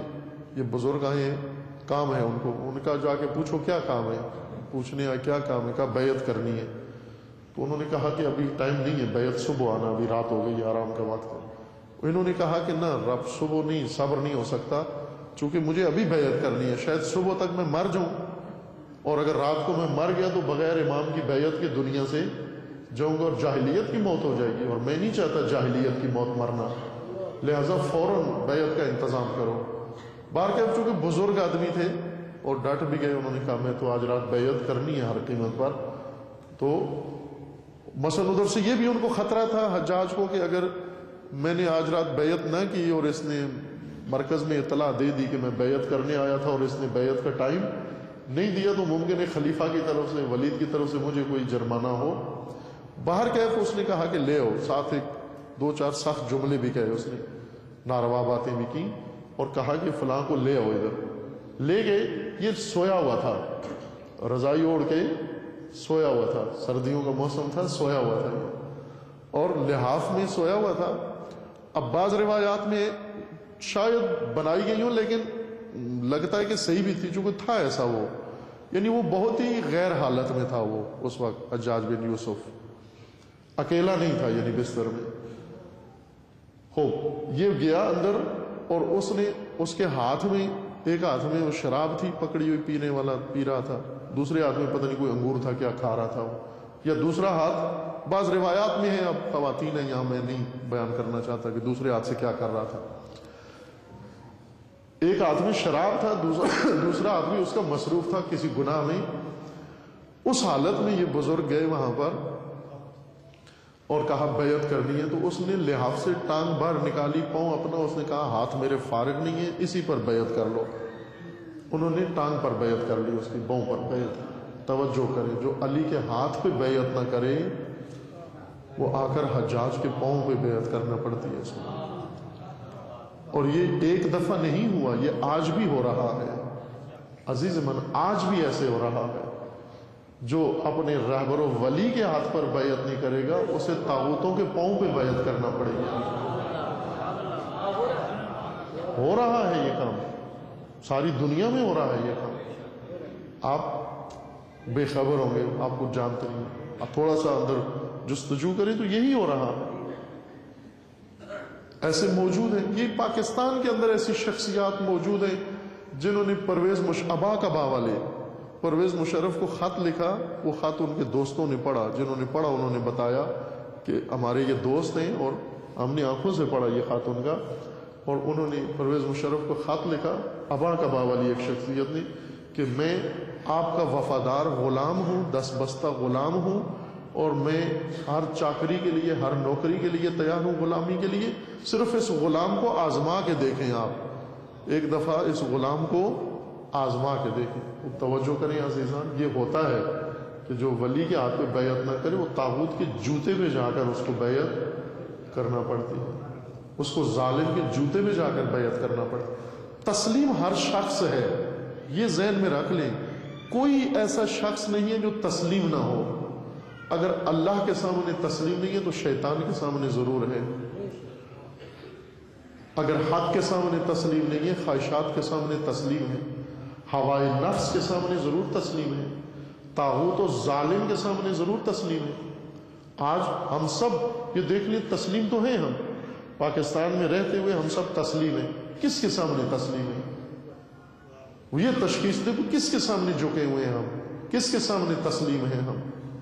یہ بزرگ آئے کام ہے ان کو. ان کا جا کے پوچھو کیا کام ہے, پوچھنے آئے کیا کام ہے, کہا بیعت کرنی ہے. تو انہوں نے کہا کہ ابھی ٹائم نہیں ہے, بیعت صبح آنا, ابھی رات ہو گئی, آرام کا وقت ہے. انہوں نے کہا کہ نہ رب صبح نہیں, صبر نہیں ہو سکتا, چونکہ مجھے ابھی بیعت کرنی ہے, شاید صبح تک میں مر جاؤں, اور اگر رات کو میں مر گیا تو بغیر امام کی بیعت کے دنیا سے جاؤں گا اور جاہلیت کی موت ہو جائے گی, اور میں نہیں چاہتا جاہلیت کی موت مرنا, لہذا فوراً بیعت کا انتظام کرو. بار کے چونکہ بزرگ آدمی تھے اور ڈٹ بھی گئے, انہوں نے کہا میں تو آج رات بیعت کرنی ہے ہر قیمت پر. تو مثلا ادھر سے یہ بھی ان کو خطرہ تھا حجاج کو کہ اگر میں نے آج رات بیعت نہ کی اور اس نے مرکز میں اطلاع دے دی کہ میں بیعت کرنے آیا تھا اور اس نے بیعت کا ٹائم نہیں دیا, تو ممکن ہے خلیفہ کی طرف سے, ولید کی طرف سے مجھے کوئی جرمانہ ہو. باہر کیف اس نے کہا کہ لے آؤ, ساتھ ایک دو چار سخت جملے بھی کہے اس نے, ناروا باتیں بھی کی, اور کہا کہ فلاں کو لے آؤ ادھر. لے گئے, یہ سویا ہوا تھا, رضائی اوڑھ کے سویا ہوا تھا, سردیوں کا موسم تھا, سویا ہوا تھا اور لحاف میں سویا ہوا تھا. اب بعض روایات میں شاید بنائی گئی ہوں لیکن لگتا ہے کہ صحیح بھی تھی, چونکہ تھا ایسا وہ, یعنی وہ بہت ہی غیر حالت میں تھا وہ اس وقت. حجاج بن یوسف اکیلا نہیں تھا یعنی بستر میں. ہو یہ گیا اندر, اور اس نے اس کے ہاتھ میں, ایک ہاتھ میں وہ شراب تھی پکڑی ہوئی پینے والا, پی رہا تھا, دوسرے ہاتھ میں پتہ نہیں کوئی انگور تھا کیا کھا رہا تھا وہ, یا دوسرا ہاتھ بعض روایات میں ہے, اب خواتین ہیں یہاں میں نہیں بیان کرنا چاہتا کہ دوسرے ہاتھ سے کیا کر رہا تھا. ایک ہاتھ میں شراب تھا, دوسرا دوسرا ہاتھ میں اس کا مصروف تھا کسی گناہ میں. اس حالت میں یہ بزرگ گئے وہاں پر اور کہا بیعت کرنی ہے. تو اس نے لحاف سے ٹانگ باہر نکالی, پاؤں اپنا, اس نے کہا ہاتھ میرے فارغ نہیں ہے, اسی پر بیعت کر لو. انہوں نے ٹانگ پر بیعت کر لی, اس کی پاؤں پر بیعت. توجہ کرے, جو علی کے ہاتھ پہ بیعت نہ کرے وہ آ کر حجاج کے پاؤں پہ بیعت کرنا پڑتی ہے اس کو. اور یہ ایک دفعہ نہیں ہوا, یہ آج بھی ہو رہا ہے عزیز من, آج بھی ایسے ہو رہا ہے. جو اپنے رہبر و ولی کے ہاتھ پر بیعت نہیں کرے گا اسے طاغوتوں کے پاؤں پہ بیعت کرنا پڑے گا. ہو رہا ہے یہ کام, ساری دنیا میں ہو رہا ہے یہ کام. آپ بے خبر ہوں گے, آپ کو جانتے نہیں, آپ تھوڑا سا اندر جستجو کریں تو یہی ہو رہا ہے. ایسے موجود ہیں, یہ پاکستان کے اندر ایسی شخصیات موجود ہیں جنہوں نے پرویز مشابہ کا باوالے پرویز مشرف کو خط لکھا. وہ خط ان کے دوستوں نے پڑھا, جنہوں نے پڑھا انہوں نے بتایا کہ ہمارے یہ دوست ہیں اور ہم نے آنکھوں سے پڑھا یہ خط ان کا. اور انہوں نے پرویز مشرف کو خط لکھا, ابا کا باوالی ایک شخصیت نے, کہ میں آپ کا وفادار غلام ہوں, دس بستہ غلام ہوں, اور میں ہر چاکری کے لیے, ہر نوکری کے لیے تیار ہوں, غلامی کے لیے. صرف اس غلام کو آزما کے دیکھیں, آپ ایک دفعہ اس غلام کو آزما کے دیکھیں. توجہ کریں عزیزان, یہ ہوتا ہے کہ جو ولی کے ہاتھ پہ بیعت نہ کرے وہ طاغوت کے جوتے پہ جا کر اس کو بیعت کرنا پڑتی ہے, اس کو ظالم کے جوتے پہ جا کر بیعت کرنا پڑتی ہے. تسلیم ہر شخص ہے, یہ ذہن میں رکھ لیں, کوئی ایسا شخص نہیں ہے جو تسلیم نہ ہو. اگر اللہ کے سامنے تسلیم نہیں ہے تو شیطان کے سامنے ضرور ہے. اگر حق کے سامنے تسلیم نہیں ہے, خواہشات کے سامنے تسلیم ہے, ہوائے نفس کے سامنے ضرور تسلیم ہے, طاغوت و ظالم کے سامنے ضرور تسلیم ہے. آج ہم سب یہ دیکھ لیں تسلیم تو ہیں, ہم پاکستان میں رہتے ہوئے ہم سب تسلیم ہیں. کس کے سامنے تسلیم ہیں؟ وہ یہ تشخیص دے کہ کس کے سامنے جھکے ہوئے ہیں ہم, کس کے سامنے تسلیم ہیں ہم.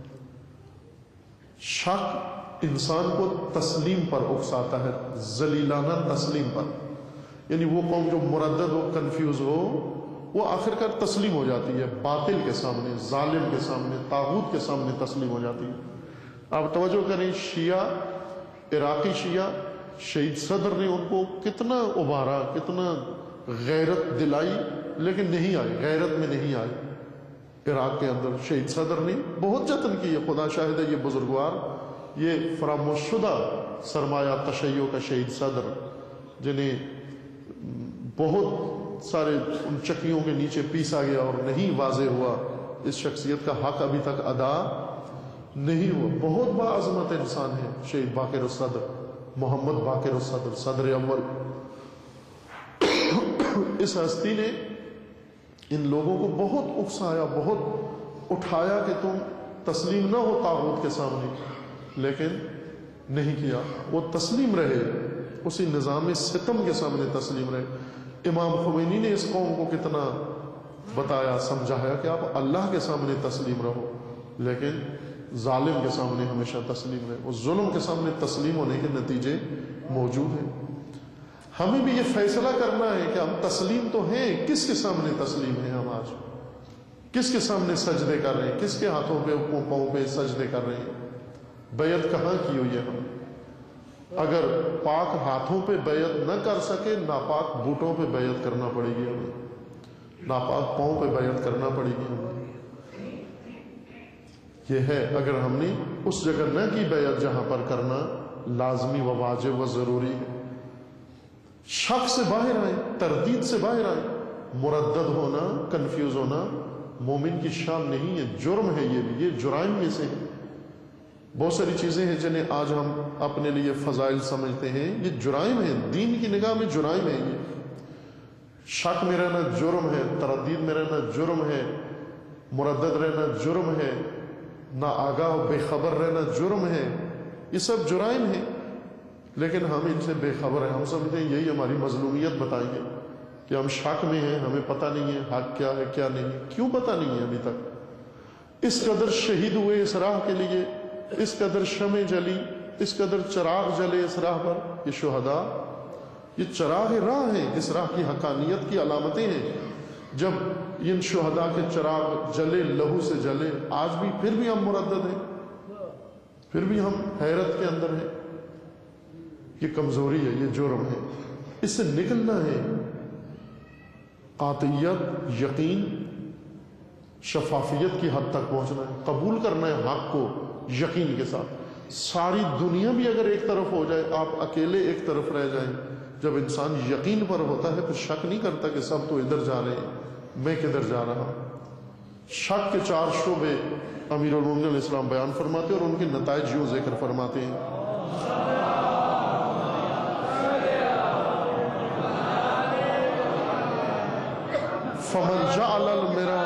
شک انسان کو تسلیم پر اکساتا ہے, ذلیلانہ تسلیم پر. یعنی وہ قوم جو مردد ہو, کنفیوز ہو, وہ آخر کار تسلیم ہو جاتی ہے باطل کے سامنے, ظالم کے سامنے, طاغوت کے سامنے تسلیم ہو جاتی ہے. آپ توجہ کریں, شیعہ, عراقی شیعہ, شہید صدر نے ان کو کتنا ابھارا, کتنا غیرت دلائی, لیکن نہیں آئی, غیرت میں نہیں آئی. عراق کے اندر شہید صدر نے بہت جتن کی ہے, خدا شاہد ہے یہ بزرگوار, یہ فراموش شدہ سرمایہ تشیع کا شہید صدر, جنہیں بہت سارے ان چکیوں کے نیچے پیسا گیا اور نہیں واضح ہوا, اس شخصیت کا حق ابھی تک ادا نہیں ہوا. بہت باعظمت انسان ہے شہید باقر الصدر, محمد باقر الصدر, صدر اول. اس ہستی نے ان لوگوں کو بہت اکسایا، بہت اٹھایا کہ تم تسلیم نہ ہو طاغوت کے سامنے، لیکن نہیں کیا، وہ تسلیم رہے، اسی نظام ستم کے سامنے تسلیم رہے۔ امام خمینی نے اس قوم کو کتنا بتایا، سمجھایا کہ آپ اللہ کے سامنے تسلیم رہو، لیکن ظالم کے سامنے ہمیشہ تسلیم رہے۔ اس ظلم کے سامنے تسلیم ہونے کے نتیجے موجود ہیں۔ ہمیں بھی یہ فیصلہ کرنا ہے کہ ہم تسلیم تو ہیں، کس کے سامنے تسلیم ہیں؟ ہم آج کس کے سامنے سجدے کر رہے ہیں؟ کس کے ہاتھوں پہ پاؤں پہ سجدے کر رہے ہیں؟ بیعت کہاں کی ہوئی ہے ہم؟ اگر پاک ہاتھوں پہ بیعت نہ کر سکے، ناپاک بوٹوں پہ بیعت کرنا پڑے گی ہمیں، ناپاک پاؤں پہ بیعت کرنا پڑے گی ہمیں۔ یہ ہے، اگر ہم نے اس جگہ نہ کی بیعت جہاں پر کرنا لازمی و واجب و ضروری ہے۔ شک سے باہر آئیں، تردید سے باہر آئیں۔ مردد ہونا، کنفیوز ہونا مومن کی شان نہیں ہے، جرم ہے، یہ بھی یہ جرائم میں سے ہے۔ بہت ساری چیزیں ہیں جنہیں آج ہم اپنے لیے فضائل سمجھتے ہیں، یہ جرائم ہے، دین کی نگاہ میں جرائم ہے۔ یہ شک میں رہنا جرم ہے، تردید میں رہنا جرم ہے، مردد رہنا جرم ہے، نا آگاہ و بے خبر رہنا جرم ہے، یہ سب جرائم ہیں۔ لیکن ہم ان سے بے خبر ہیں، ہم سمجھتے ہیں یہی ہماری مظلومیت بتائیں گے کہ ہم شک میں ہیں، ہمیں پتہ نہیں ہے حق کیا ہے کیا نہیں۔ کیوں پتہ نہیں ہے ابھی تک؟ اس قدر شہید ہوئے اس راہ کے لیے، اس قدر شمع جلی، اس قدر چراغ جلے اس راہ پر۔ یہ شہداء، یہ چراغ راہ ہیں، اس راہ کی حقانیت کی علامتیں ہیں۔ جب ان شہداء کے چراغ جلے، لہو سے جلے، آج بھی پھر بھی ہم مردد ہیں، پھر بھی ہم حیرت کے اندر ہیں۔ یہ کمزوری ہے، یہ جرم ہے، اس سے نکلنا ہے۔ قاطعیت، یقین، شفافیت کی حد تک پہنچنا ہے، قبول کرنا ہے حق کو یقین کے ساتھ۔ ساری دنیا بھی اگر ایک طرف ہو جائے، آپ اکیلے ایک طرف رہ جائیں، جب انسان یقین پر ہوتا ہے پھر شک نہیں کرتا کہ سب تو ادھر جا رہے ہیں، میں کدھر جا رہا ہوں۔ شک کے چار شعبے امیر المومنین علیہ السلام بیان فرماتے ہیں اور ان کے نتائج یوں ذکر فرماتے ہیں۔ فمن جعل المرا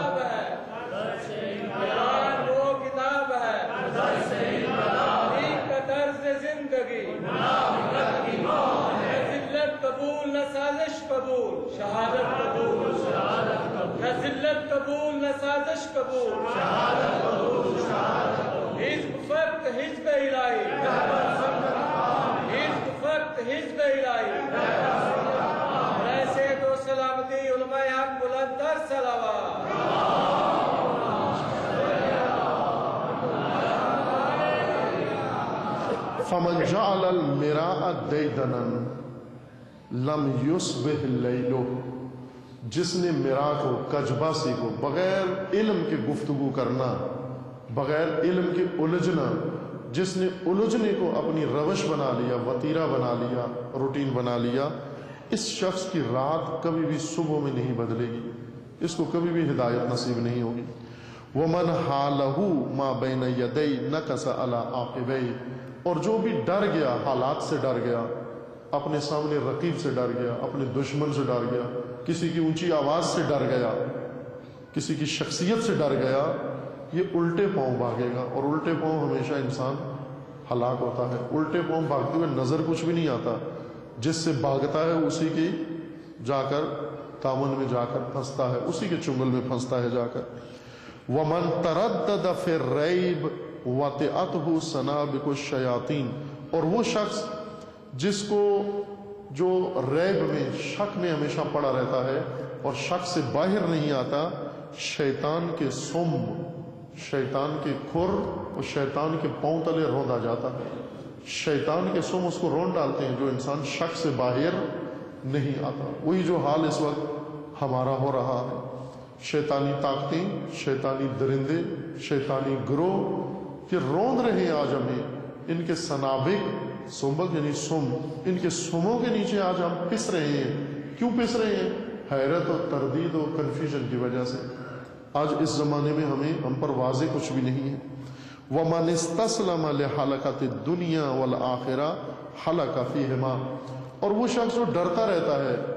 قبول نہ سازش قبول، شہادت قبول، شہادت قبول، نہ ذلت قبول نہ سازش قبول، شہادت قبول، شہادت قبول، حزب فقط حزب الہی، حزب فقط حزب الہی، ایسے دو سلامتی علماء حق بلند در صلوات۔ فمن جعل المراء دیدنا لم یصبح لیلو، جس نے مرا کو، کجباسی کو، بغیر علم کے گفتگو کرنا، بغیر علم کے الجھنا، جس نے الجھنے کو اپنی روش بنا لیا، وتیرہ بنا لیا، روٹین بنا لیا، اس شخص کی رات کبھی بھی صبح میں نہیں بدلے گی، اس کو کبھی بھی ہدایت نصیب نہیں ہوگی۔ ومن حالہ ما بین یدی نکس علی عاقبیہ، اور جو بھی ڈر گیا، حالات سے ڈر گیا، اپنے سامنے رقیب سے ڈر گیا، اپنے دشمن سے ڈر گیا، کسی کی اونچی آواز سے ڈر گیا، کسی کی شخصیت سے ڈر گیا، یہ الٹے پاؤں بھاگے گا، اور الٹے پاؤں ہمیشہ انسان ہلاک ہوتا ہے۔ الٹے پاؤں بھاگتے ہوئے نظر کچھ بھی نہیں آتا، جس سے بھاگتا ہے اسی کی جا کر دامن میں جا کر پھنستا ہے، اسی کے چنگل میں پھنستا ہے جا کر۔ ومن تردد فی الریب وطئتہ سنابق الشیاطین، اور وہ شخص جس کو جو ریب میں، شک میں ہمیشہ پڑا رہتا ہے اور شک سے باہر نہیں آتا، شیطان کے سم، شیطان کے کھر اور شیطان کے پاؤں تلے روندا جاتا ہے۔ شیطان کے سم اس کو رون ڈالتے ہیں، جو انسان شک سے باہر نہیں آتا۔ وہی جو حال اس وقت ہمارا ہو رہا ہے۔ شیطانی طاقتیں، شیطانی درندے، شیطانی گروہ یہ روند رہے ہیں آج ہمیں، ان کے سنابق، سنبک یعنی سم، ان کے سموں کے نیچے آج ہم پس رہے ہیں۔ کیوں پس رہے ہیں؟ حیرت و تردید و کنفیوژن کی وجہ سے۔ آج اس زمانے میں ہمیں ہم پر واضح کچھ بھی نہیں ہے۔ وَمَنِ اسْتَسْلَمَ لِحَلَقَةِ الدُّنْيَا وَالْآخِرَةِ حَلَقَ فِيهِمَا، اور وہ شخص جو ڈرتا رہتا ہے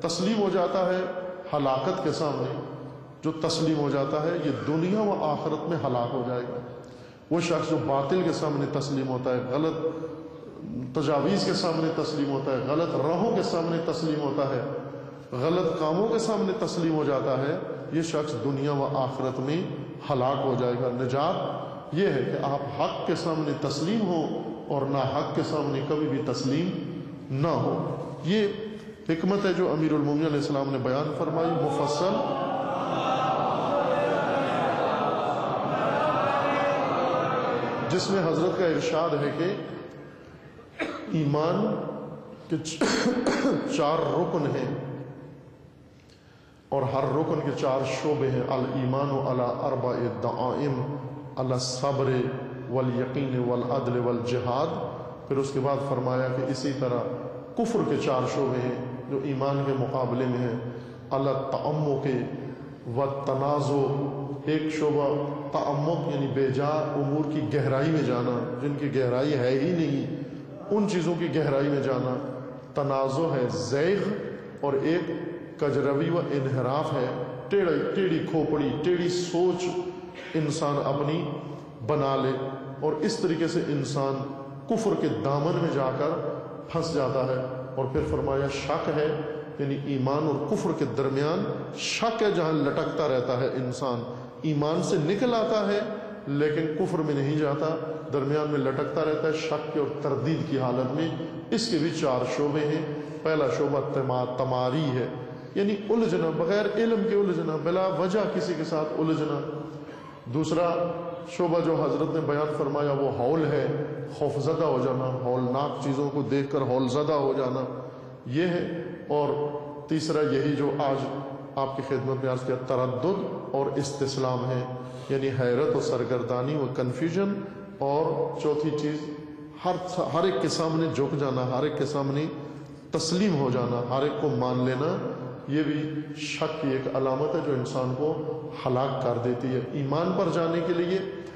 تسلیم ہو جاتا ہے ہلاکت کے سامنے، جو تسلیم ہو جاتا ہے یہ دنیا و آخرت میں ہلاک ہو جائے گا۔ وہ شخص جو باطل کے سامنے تسلیم ہوتا ہے، غلط تجاویز کے سامنے تسلیم ہوتا ہے، غلط راہوں کے سامنے تسلیم ہوتا ہے، غلط کاموں کے سامنے تسلیم ہو جاتا ہے، یہ شخص دنیا و آخرت میں ہلاک ہو جائے گا۔ نجات یہ ہے کہ آپ حق کے سامنے تسلیم ہو اور نہ حق کے سامنے کبھی بھی تسلیم نہ ہو۔ یہ حکمت ہے جو امیر المومنین علیہ السلام نے بیان فرمائی مفصل، جس میں حضرت کا ارشاد ہے کہ ایمان کے چار رکن ہیں اور ہر رکن کے چار شعبے ہیں۔ الایمان علی اربع دعائم، علی الصبر والیقین والعدل والجہاد۔ پھر اس کے بعد فرمایا کہ اسی طرح کفر کے چار شعبے ہیں جو ایمان کے مقابلے میں ہیں، علی التعمق والتنازع، ایک شعبہ تعمق یعنی بے جا امور کی گہرائی میں جانا، جن کی گہرائی ہے ہی نہیں ان چیزوں کی گہرائی میں جانا، تنازع ہے زیغ، اور ایک کجروی و انحراف ہے، ٹیڑھی ٹیڑھی کھوپڑی ٹیڑھی سوچ انسان اپنی بنا لے، اور اس طریقے سے انسان کفر کے دامن میں جا کر پھنس جاتا ہے۔ اور پھر فرمایا شک ہے، یعنی ایمان اور کفر کے درمیان شک ہے، جہاں لٹکتا رہتا ہے انسان، ایمان سے نکل آتا ہے لیکن کفر میں نہیں جاتا، درمیان میں لٹکتا رہتا ہے شک کے اور تردید کی حالت میں۔ اس کے بھی چار شعبے ہیں۔ پہلا شعبہ تماری ہے، یعنی الجھنا، بغیر علم کے الجھنا، بلا وجہ کسی کے ساتھ الجھنا۔ دوسرا شعبہ جو حضرت نے بیان فرمایا وہ ہول ہے، خوف زدہ ہو جانا، ہولناک چیزوں کو دیکھ کر ہول زدہ ہو جانا، یہ ہے۔ اور تیسرا یہی جو آج آپ کی خدمت میں عرض کیا، تردد اور استسلام ہے، یعنی حیرت و سرگردانی و کنفیوژن۔ اور چوتھی چیز ہر ہر ایک کے سامنے جھک جانا، ہر ایک کے سامنے تسلیم ہو جانا، ہر ایک کو مان لینا۔ یہ بھی شک کی ایک علامت ہے جو انسان کو ہلاک کر دیتی ہے۔ ایمان پر جانے کے لیے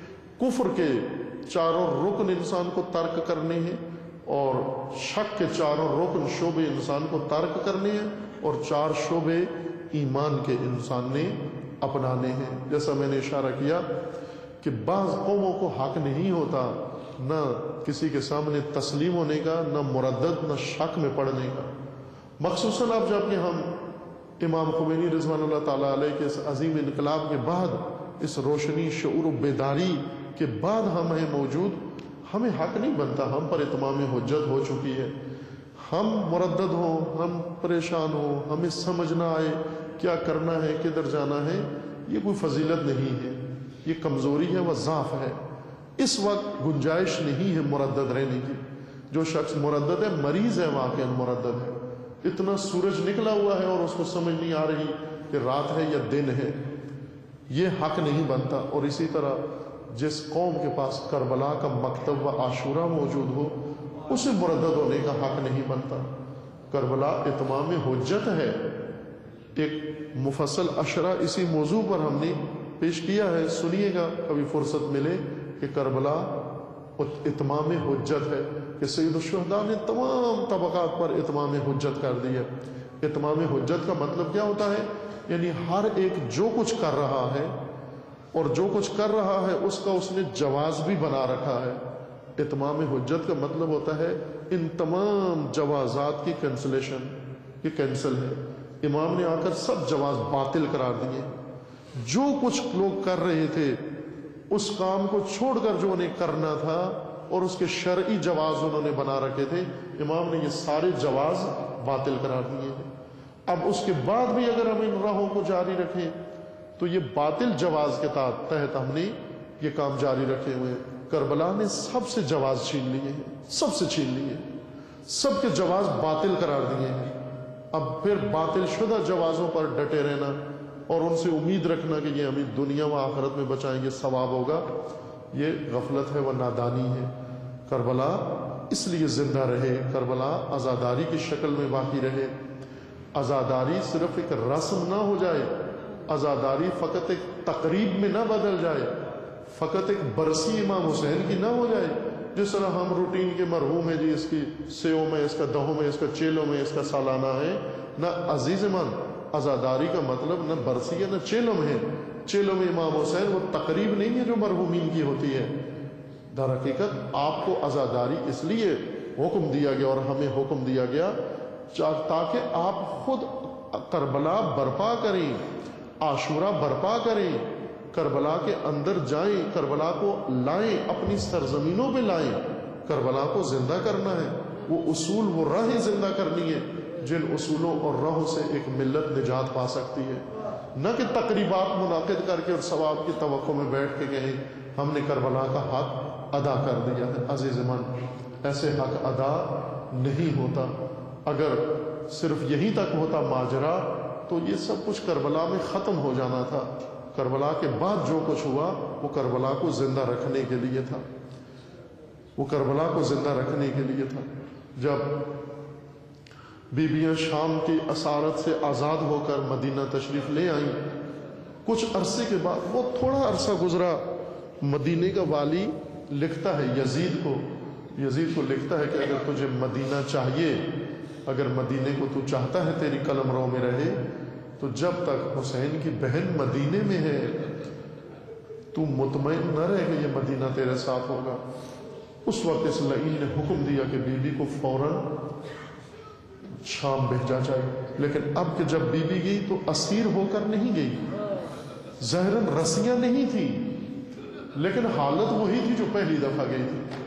کفر کے چاروں رکن انسان کو ترک کرنے ہیں، اور شک کے چاروں رکن شعبے انسان کو ترک کرنے ہیں، اور چار شعبے ایمان کے انسان نے اپنانے ہیں۔ جیسا میں نے اشارہ کیا کہ بعض قوموں کو حق نہیں ہوتا نہ کسی کے سامنے تسلیم ہونے کا، نہ مردد، نہ شک میں پڑنے کا۔ مخصوصاً اب جب کہ ہم امام خمینی رضوان اللہ تعالیٰ علیہ کے اس عظیم انقلاب کے بعد، اس روشنی، شعور و بیداری کے بعد ہم ہیں موجود، ہمیں حق نہیں بنتا، ہم پر اتمام حجت ہو چکی ہے، ہم مردد ہوں، ہم پریشان ہوں، ہمیں سمجھ نہ آئے کیا کرنا ہے، کدھر جانا ہے، یہ کوئی فضیلت نہیں ہے، یہ کمزوری ہے و ضعف ہے۔ اس وقت گنجائش نہیں ہے مردد رہنے کی۔ جو شخص مردد ہے مریض ہے، واقعا مردد ہے، اتنا سورج نکلا ہوا ہے اور اس کو سمجھ نہیں آ رہی کہ رات ہے یا دن ہے، یہ حق نہیں بنتا۔ اور اسی طرح جس قوم کے پاس کربلا کا مکتب و عاشورہ موجود ہو، اسے مردد ہونے کا حق نہیں بنتا۔ کربلا اتمام حجت ہے۔ ایک مفصل اشرہ اسی موضوع پر ہم نے پیش کیا ہے، سنیے گا کبھی فرصت ملے، کہ کربلا اتمام حجت ہے، کہ سید الشہداء نے تمام طبقات پر اتمام حجت کر دی ہے۔ اتمام حجت کا مطلب کیا ہوتا ہے؟ یعنی ہر ایک جو کچھ کر رہا ہے اور جو کچھ کر رہا ہے اس کا اس نے جواز بھی بنا رکھا ہے۔ اتمام حجت کا مطلب ہوتا ہے ان تمام جوازات کی کینسلیشن، یہ کینسل ہے۔ امام نے آ کر سب جواز باطل قرار دیے۔ جو کچھ لوگ کر رہے تھے اس کام کو چھوڑ کر جو انہیں کرنا تھا اور اس کے شرعی جواز انہوں نے بنا رکھے تھے، امام نے یہ سارے جواز باطل قرار دیے ہیں۔ اب اس کے بعد بھی اگر ہم ان راہوں کو جاری رکھیں تو یہ باطل جواز کے تحت ہم نے یہ کام جاری رکھے ہوئے ہیں۔ کربلا نے سب سے جواز چھین لیے ہیں، سب سے چھین لیے، سب کے جواز باطل قرار دیے ہیں۔ اب پھر باطل شدہ جوازوں پر ڈٹے رہنا اور ان سے امید رکھنا کہ یہ ہمیں دنیا و آخرت میں بچائیں گے، ثواب ہوگا، یہ غفلت ہے و نادانی ہے۔ کربلا اس لیے زندہ رہے، کربلا عزاداری کی شکل میں باقی رہے۔ عزاداری صرف ایک رسم نہ ہو جائے، عزاداری فقط ایک تقریب میں نہ بدل جائے، فقط ایک برسی امام حسین کی نہ ہو جائے، جس طرح ہم روٹین کے مرحوم ہیں، جی اس کی سیوں میں، اس کا دہوں میں، اس کا چیلوں میں، اس کا سالانہ ہے، نہ عزیز من عزاداری کا مطلب نہ برسی ہے نہ چیلم ہے. چیلم امام حسین وہ تقریب نہیں ہے جو مرحومین کی ہوتی ہے. در حقیقت آپ کو عزاداری اس لیے حکم دیا گیا اور ہمیں حکم دیا گیا تاکہ آپ خود کربلا برپا کریں، عاشورہ برپا کریں، کربلا کے اندر جائیں، کربلا کو لائیں، اپنی سرزمینوں پہ لائیں. کربلا کو زندہ کرنا ہے. وہ اصول، وہ راہیں زندہ کرنی ہے جن اصولوں اور راہوں سے ایک ملت نجات پا سکتی ہے. نہ کہ تقریبات منعقد کر کے اور ثواب کی توقع میں بیٹھ کے کہیں ہم نے کربلا کا حق ادا کر دیا ہے. عزیز من، ایسے حق ادا نہیں ہوتا. اگر صرف یہیں تک ہوتا ماجرا تو یہ سب کچھ کربلا میں ختم ہو جانا تھا. کربلا کے بعد جو کچھ ہوا وہ کربلا کو زندہ رکھنے کے لیے تھا. وہ کربلا کو زندہ رکھنے کے لیے تھا. جب بیبیاں شام کی اسارت سے آزاد ہو کر مدینہ تشریف لے آئیں، کچھ عرصے کے بعد، وہ تھوڑا عرصہ گزرا، مدینے کا والی لکھتا ہے یزید کو یزید کو لکھتا ہے کہ اگر تجھے مدینہ چاہیے، اگر مدینے کو تو چاہتا ہے تیری قلم رو میں رہے، تو جب تک حسین کی بہن مدینے میں ہے تو مطمئن نہ رہ کہ یہ مدینہ تیرے ساتھ ہوگا. اس وقت اس لعین نے حکم دیا کہ بی بی کو فوراً شام بھیجا جائے. لیکن اب کہ جب بی بی گئی تو اسیر ہو کر نہیں گئی، ظاہراً رسیاں نہیں تھی، لیکن حالت وہی تھی جو پہلی دفعہ گئی تھی.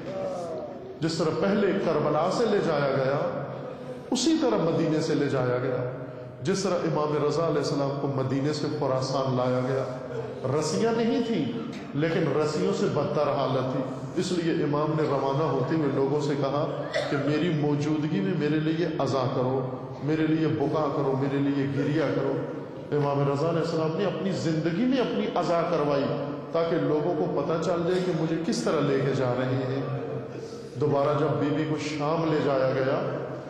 جس طرح پہلے کربلا سے لے جایا گیا اسی طرح مدینے سے لے جایا گیا. جس طرح امام رضا علیہ السلام کو مدینے سے خراسان لایا گیا، رسیاں نہیں تھی لیکن رسیوں سے بدتر حالت تھی. اس لیے امام نے روانہ ہوتے ہوئے لوگوں سے کہا کہ میری موجودگی میں میرے لیے عزا کرو، میرے لیے بکا کرو، میرے لیے گریا کرو. امام رضا علیہ السلام نے اپنی زندگی میں اپنی عزا کروائی تاکہ لوگوں کو پتہ چل جائے کہ مجھے کس طرح لے کے جا رہے ہیں. دوبارہ جب بی بی کو شام لے جایا گیا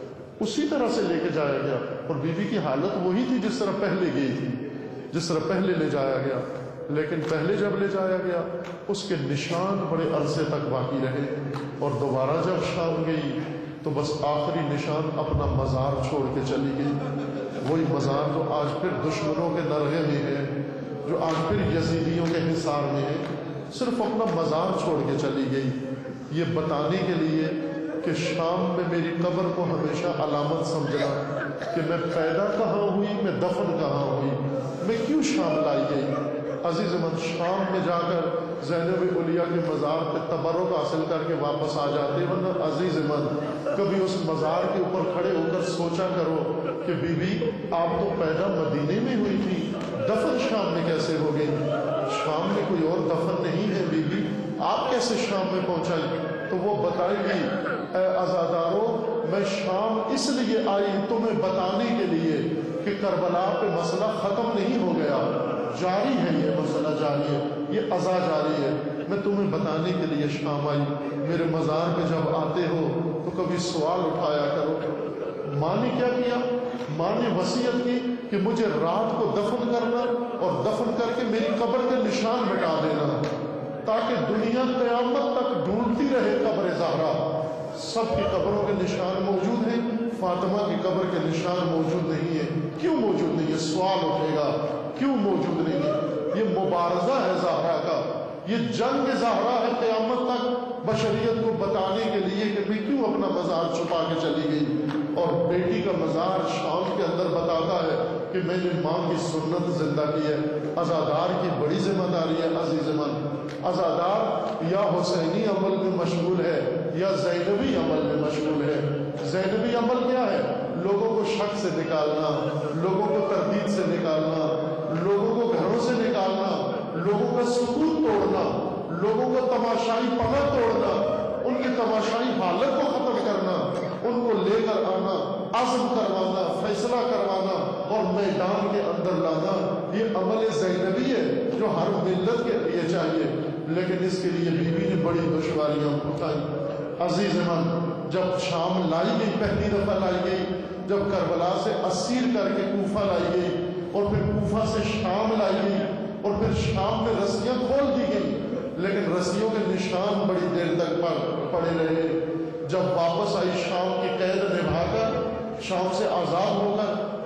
اسی طرح سے لے کے جایا گیا، اور بی بی کی حالت وہی تھی جس طرح پہلے گئی تھی، جس طرح پہلے لے جایا گیا. لیکن پہلے جب لے جایا گیا اس کے نشان بڑے عرصے تک باقی رہے، اور دوبارہ جب شام گئی تو بس آخری نشان اپنا مزار چھوڑ کے چلی گئی. وہی مزار جو آج پھر دشمنوں کے نرغے میں ہے، جو آج پھر یزیدیوں کے حصار میں ہے، صرف اپنا مزار چھوڑ کے چلی گئی، یہ بتانے کے لیے کہ شام میں میری قبر کو ہمیشہ علامت سمجھنا کہ میں پیدا کہاں ہوئی، میں دفن کہاں ہوئی، میں کیوں شام لائی گئی. عزیز من، شام میں جا کر زینب علیہ کے مزار پہ تبرک حاصل کر کے واپس آ جاتے. ورنہ عزیز من، کبھی اس مزار کے اوپر کھڑے ہو کر سوچا کرو کہ بی بی آپ تو پیدا مدینے میں ہوئی تھی، دفن شام میں کیسے ہو گئی؟ شام میں کوئی اور دفن نہیں ہے بی بی، آپ کیسے شام میں پہنچائی؟ تو وہ بتائے گی اے عزادارو، میں شام اس لیے آئی تمہیں بتانے کے لیے کہ کربلا پہ مسئلہ ختم نہیں ہو گیا، جاری ہے، یہ مسئلہ جاری ہے، یہ عزا جاری ہے. میں تمہیں بتانے کے لیے شام آئی. میرے مزار پہ جب آتے ہو تو کبھی سوال اٹھایا کرو. ماں نے کیا کیا؟ ماں نے وصیت کی کہ مجھے رات کو دفن کرنا اور دفن کر کے میری قبر کے نشان مٹا دینا تاکہ دنیا قیامت تک ڈھونڈتی رہے قبر زہرا. سب کی قبروں کے نشان موجود ہیں، فاطمہ کی قبر کے نشان موجود نہیں ہے. کیوں موجود نہیں ہے؟ سوال اٹھے گا کیوں موجود نہیں ہے؟ یہ مبارزہ ہے زہرا کا، یہ جنگ زہرا ہے قیامت تک بشریت کو بتانے کے لیے کہ میں کیوں اپنا مزار چھپا کے چلی گئی. اور بیٹی کا مزار شام کے اندر بتاتا ہے کہ میں نے ماں کی سنت زندہ کی ہے. عزادار کی بڑی ذمہ داری ہے. عزیز من، عزادار یا حسینی عمل میں مشغول ہے یا زینبی عمل میں مشغول ہے. زینبی عمل کیا ہے؟ لوگوں کو شک سے نکالنا، لوگوں کو تردید سے نکالنا، لوگوں کو گھروں سے نکالنا، لوگوں کا سکوت توڑنا، لوگوں کو تماشائی پکڑ توڑنا، ان کی تماشائی حالت کو ختم کرنا، ان کو لے کر آنا، عزم کروانا، فیصلہ کروانا اور میدان کے اندر لانا. یہ عمل زینبی ہے جو ہر ملت کے لیے چاہیے، لیکن اس کے لیے بی بی نے بڑی دشواریاں اٹھائی. عزیز من، جب شام لائی گئی، پہلی دفعہ لائی گئی، جب کربلا سے اسیر کر کے کوفہ لائی گئی اور پھر کوفہ سے شام لائی گئی اور پھر شام میں رسیاں کھول دی گئی، لیکن رسیوں کے نشان بڑی دیر تک پڑے رہے. جب واپس آئی شام کی قید نبھا کر، شام سے آزاد ہو کر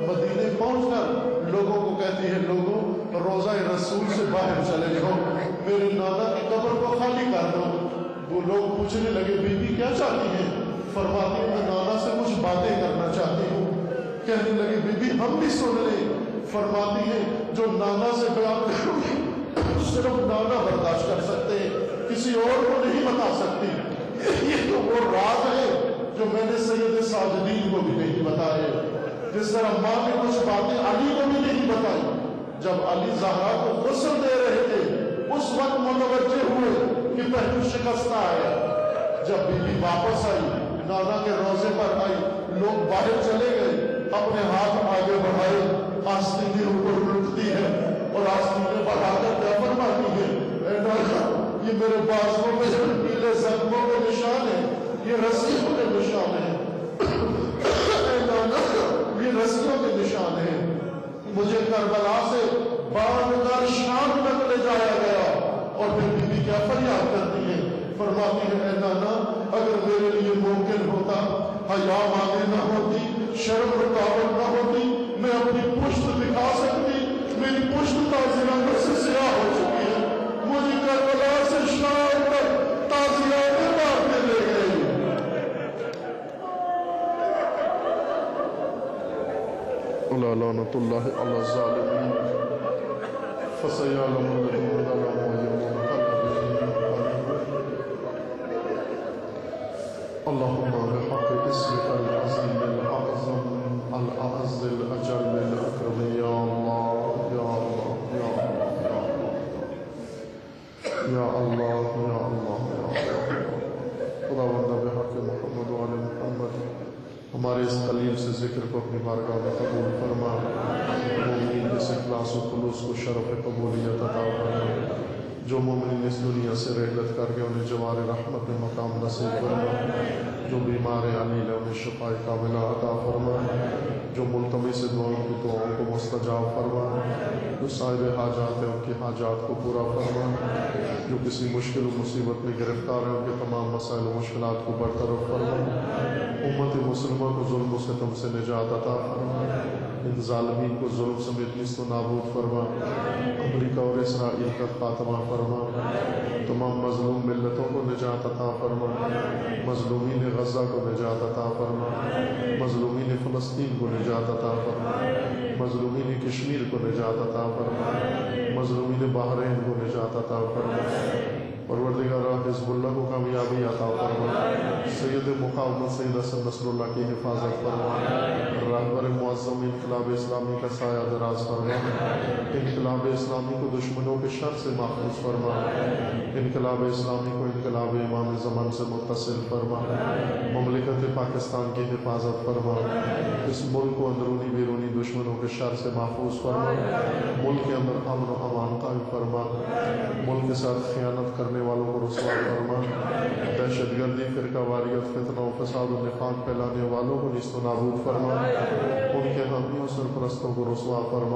مدینے پہنچ کر لوگوں کو کہتی ہے لوگوں روزہ رسول سے باہر چلے جاؤ، میرے نانا کی قبر کو خالی کر دو۔ وہ لوگ پوچھنے لگے بی بی کیا چاہتی ہیں؟ فرماتی ہوں میں نانا سے کچھ باتیں کرنا چاہتی ہوں۔ کہنے لگے بی بی ہم بھی سن لیں۔ فرماتی ہے جو نانا سے بیان کروں گی صرف نانا برداشت کر سکتے ہیں، کسی اور کو نہیں بتا سکتی۔ یہ تو وہ راز ہے جو میں نے سید ساجدین کو بھی نہیں بتائے، جس طرح ماں نے کچھ باتیں علی کو بھی نہیں بتائی۔ جب علی زہرا کو غسل دے رہے تھے اس وقت متوجہ ہوئے کہ پہلو شکستہ ہے۔ جب بی بی واپس آئی، نانا کے روزے پر آئی، لوگ باہر چلے گئے، اپنے ہاتھ آگے بڑھائے، آستینیں اوپر لٹتی ہے اور آستینیں بڑھا کر کیا فرماتی ہے؟ اے نانا یہ میرے بازوؤں میں جو پیلے زخموں کے نشان ہیں یہ رسیوں کے نشان ہیں۔ اے نانا یہ رسیوں کے نشان ہیں۔ مجھے کربلا سے باندھ کر شام تک لے جایا گیا۔ اور پھر بی بی کیا فریاد کرتی ہے؟ فرماتی ہے اے نانا اگر میرے لیے ممکن ہوتا، حیا مانے نہ ہوتی، شرم رکاوٹ نہ ہوتی، میں اپنی پشت دکھا سکتی۔ میری پشت تازیانوں سے سیاہ ہو چکی ہے۔ مجھے کربلا سے شام تک تازیانے مارتے لے گئی۔ لعنت اللہ علی الظالمین فسیعلم الذین ظلموا یوم اللهم بحق اسمك العظيم الأعظم الأعز الأجل الأكرم يا الله يا الله يا الله يا الله يا الله يا الله خداوند بحق محمد وعلى محمد ہمارے اس قلیل سے ذکر کو اپنی بارگاہ میں قبول فرما، مومنین کے اخلاص و خلوص کو شرف قبولیت عطا فرما، جو مومنین اس دنیا سے رحلت کر کے انہیں جوار رحمت میں مقام نصیب فرما، جو بیمار علیل ہے انہیں شفاء کاملہ عطا فرما، جو ملتمس دعاؤں کی دعاؤں کو مستجاب فرما، جو صاحب حاجات ہیں ان کی حاجات کو پورا فرما، جو کسی مشکل و مصیبت میں گرفتار ہیں ان کے تمام مسائل و مشکلات کو برطرف فرما، امت مسلمہ کو ظلم و ستم سے نجات عطا فرما، ان ظالمین کو ظلم سمیت نیست و نابود فرما، امریکہ اور اسرائیل کا خاتمہ فرما، تمام مظلوم ملتوں کو نجات عطا فرما، مظلومین غزہ کو نجات عطا فرما، مظلومین فلسطین کو نجات عطا فرما، مظلومین کشمیر کو نجات عطا فرما، مظلومین بحرین کو نجات عطا فرما، پروردگارہ حزب اللہ کو کامیابی عطا فرما، سید مقاومت سید حسن نصر اللہ کی حفاظت فرما، رہبر معظم انقلاب اسلامی کا سایہ دراز فرما، انقلاب اسلامی کو دشمنوں کے شر سے محفوظ فرما، انقلاب اسلامی کو انقلاب امام زمان سے متصل فرما، مملکت پاکستان کی حفاظت فرما، اس ملک کو اندرونی بیرونی دشمنوں کے شر سے محفوظ فرما، ملک کے اندر امن و امان قائم فرما، ملک کے ساتھ خیانت کرنے والوں کو رسوا فرما، دہشت گردی فرقہ واریت فتنہ و فساد و نفاق پھیلانے والوں کو نیست و نابود فرما، ان کے حامیوں سرپرستوں کو رسوا فرما،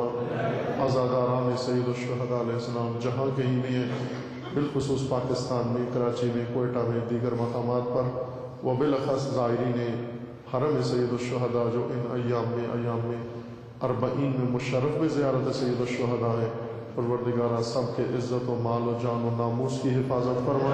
آزاداران سید الشہداء علیہ السلام جہاں کہیں بھی ہیں، بالخصوص پاکستان میں کراچی میں کوئٹہ میں دیگر مقامات پر و بالاخص زائرین حرم سید الشہداء جو ان ایام میں ایام میں اربعین میں مشرف بھی زیارت سید الشہداء ہیں، پروردگارہ سب کے عزت و مال و جان و ناموس کی حفاظت فرما،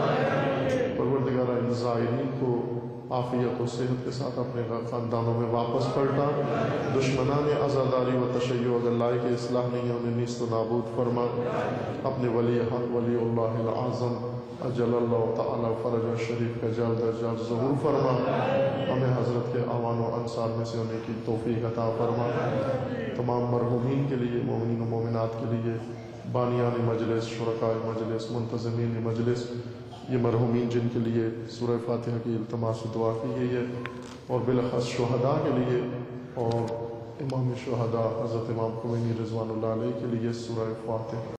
پروردگارہ ان زائرین کو عافیت و صحت کے ساتھ اپنے خاندانوں میں واپس پلٹا، دشمنان عزاداری و تشیع اگر لائے کے اصلاح نہیں ہے انہیں نیست و نابود فرما، اپنے ولی حق ولی اللہ العظم اجل اللہ تعالی فرج شریف کا جلد از جلد ظہور فرما، ہمیں حضرت کے اعوان و انصار میں سے ہونے کی توفیق عطا فرما، تمام مرحومین کے لیے مومنین و مومنات کے لیے بانیان مجلس، شرکاء مجلس، منتظمین مجلس، یہ مرحومین جن کے لیے سورہ فاتحہ کی التماس و دعا کی گئی ہے، اور بالاخص شہداء کے لیے اور امام شہداء حضرت امام خمینی رضوان اللہ علیہ کے لیے سورہ فاتحہ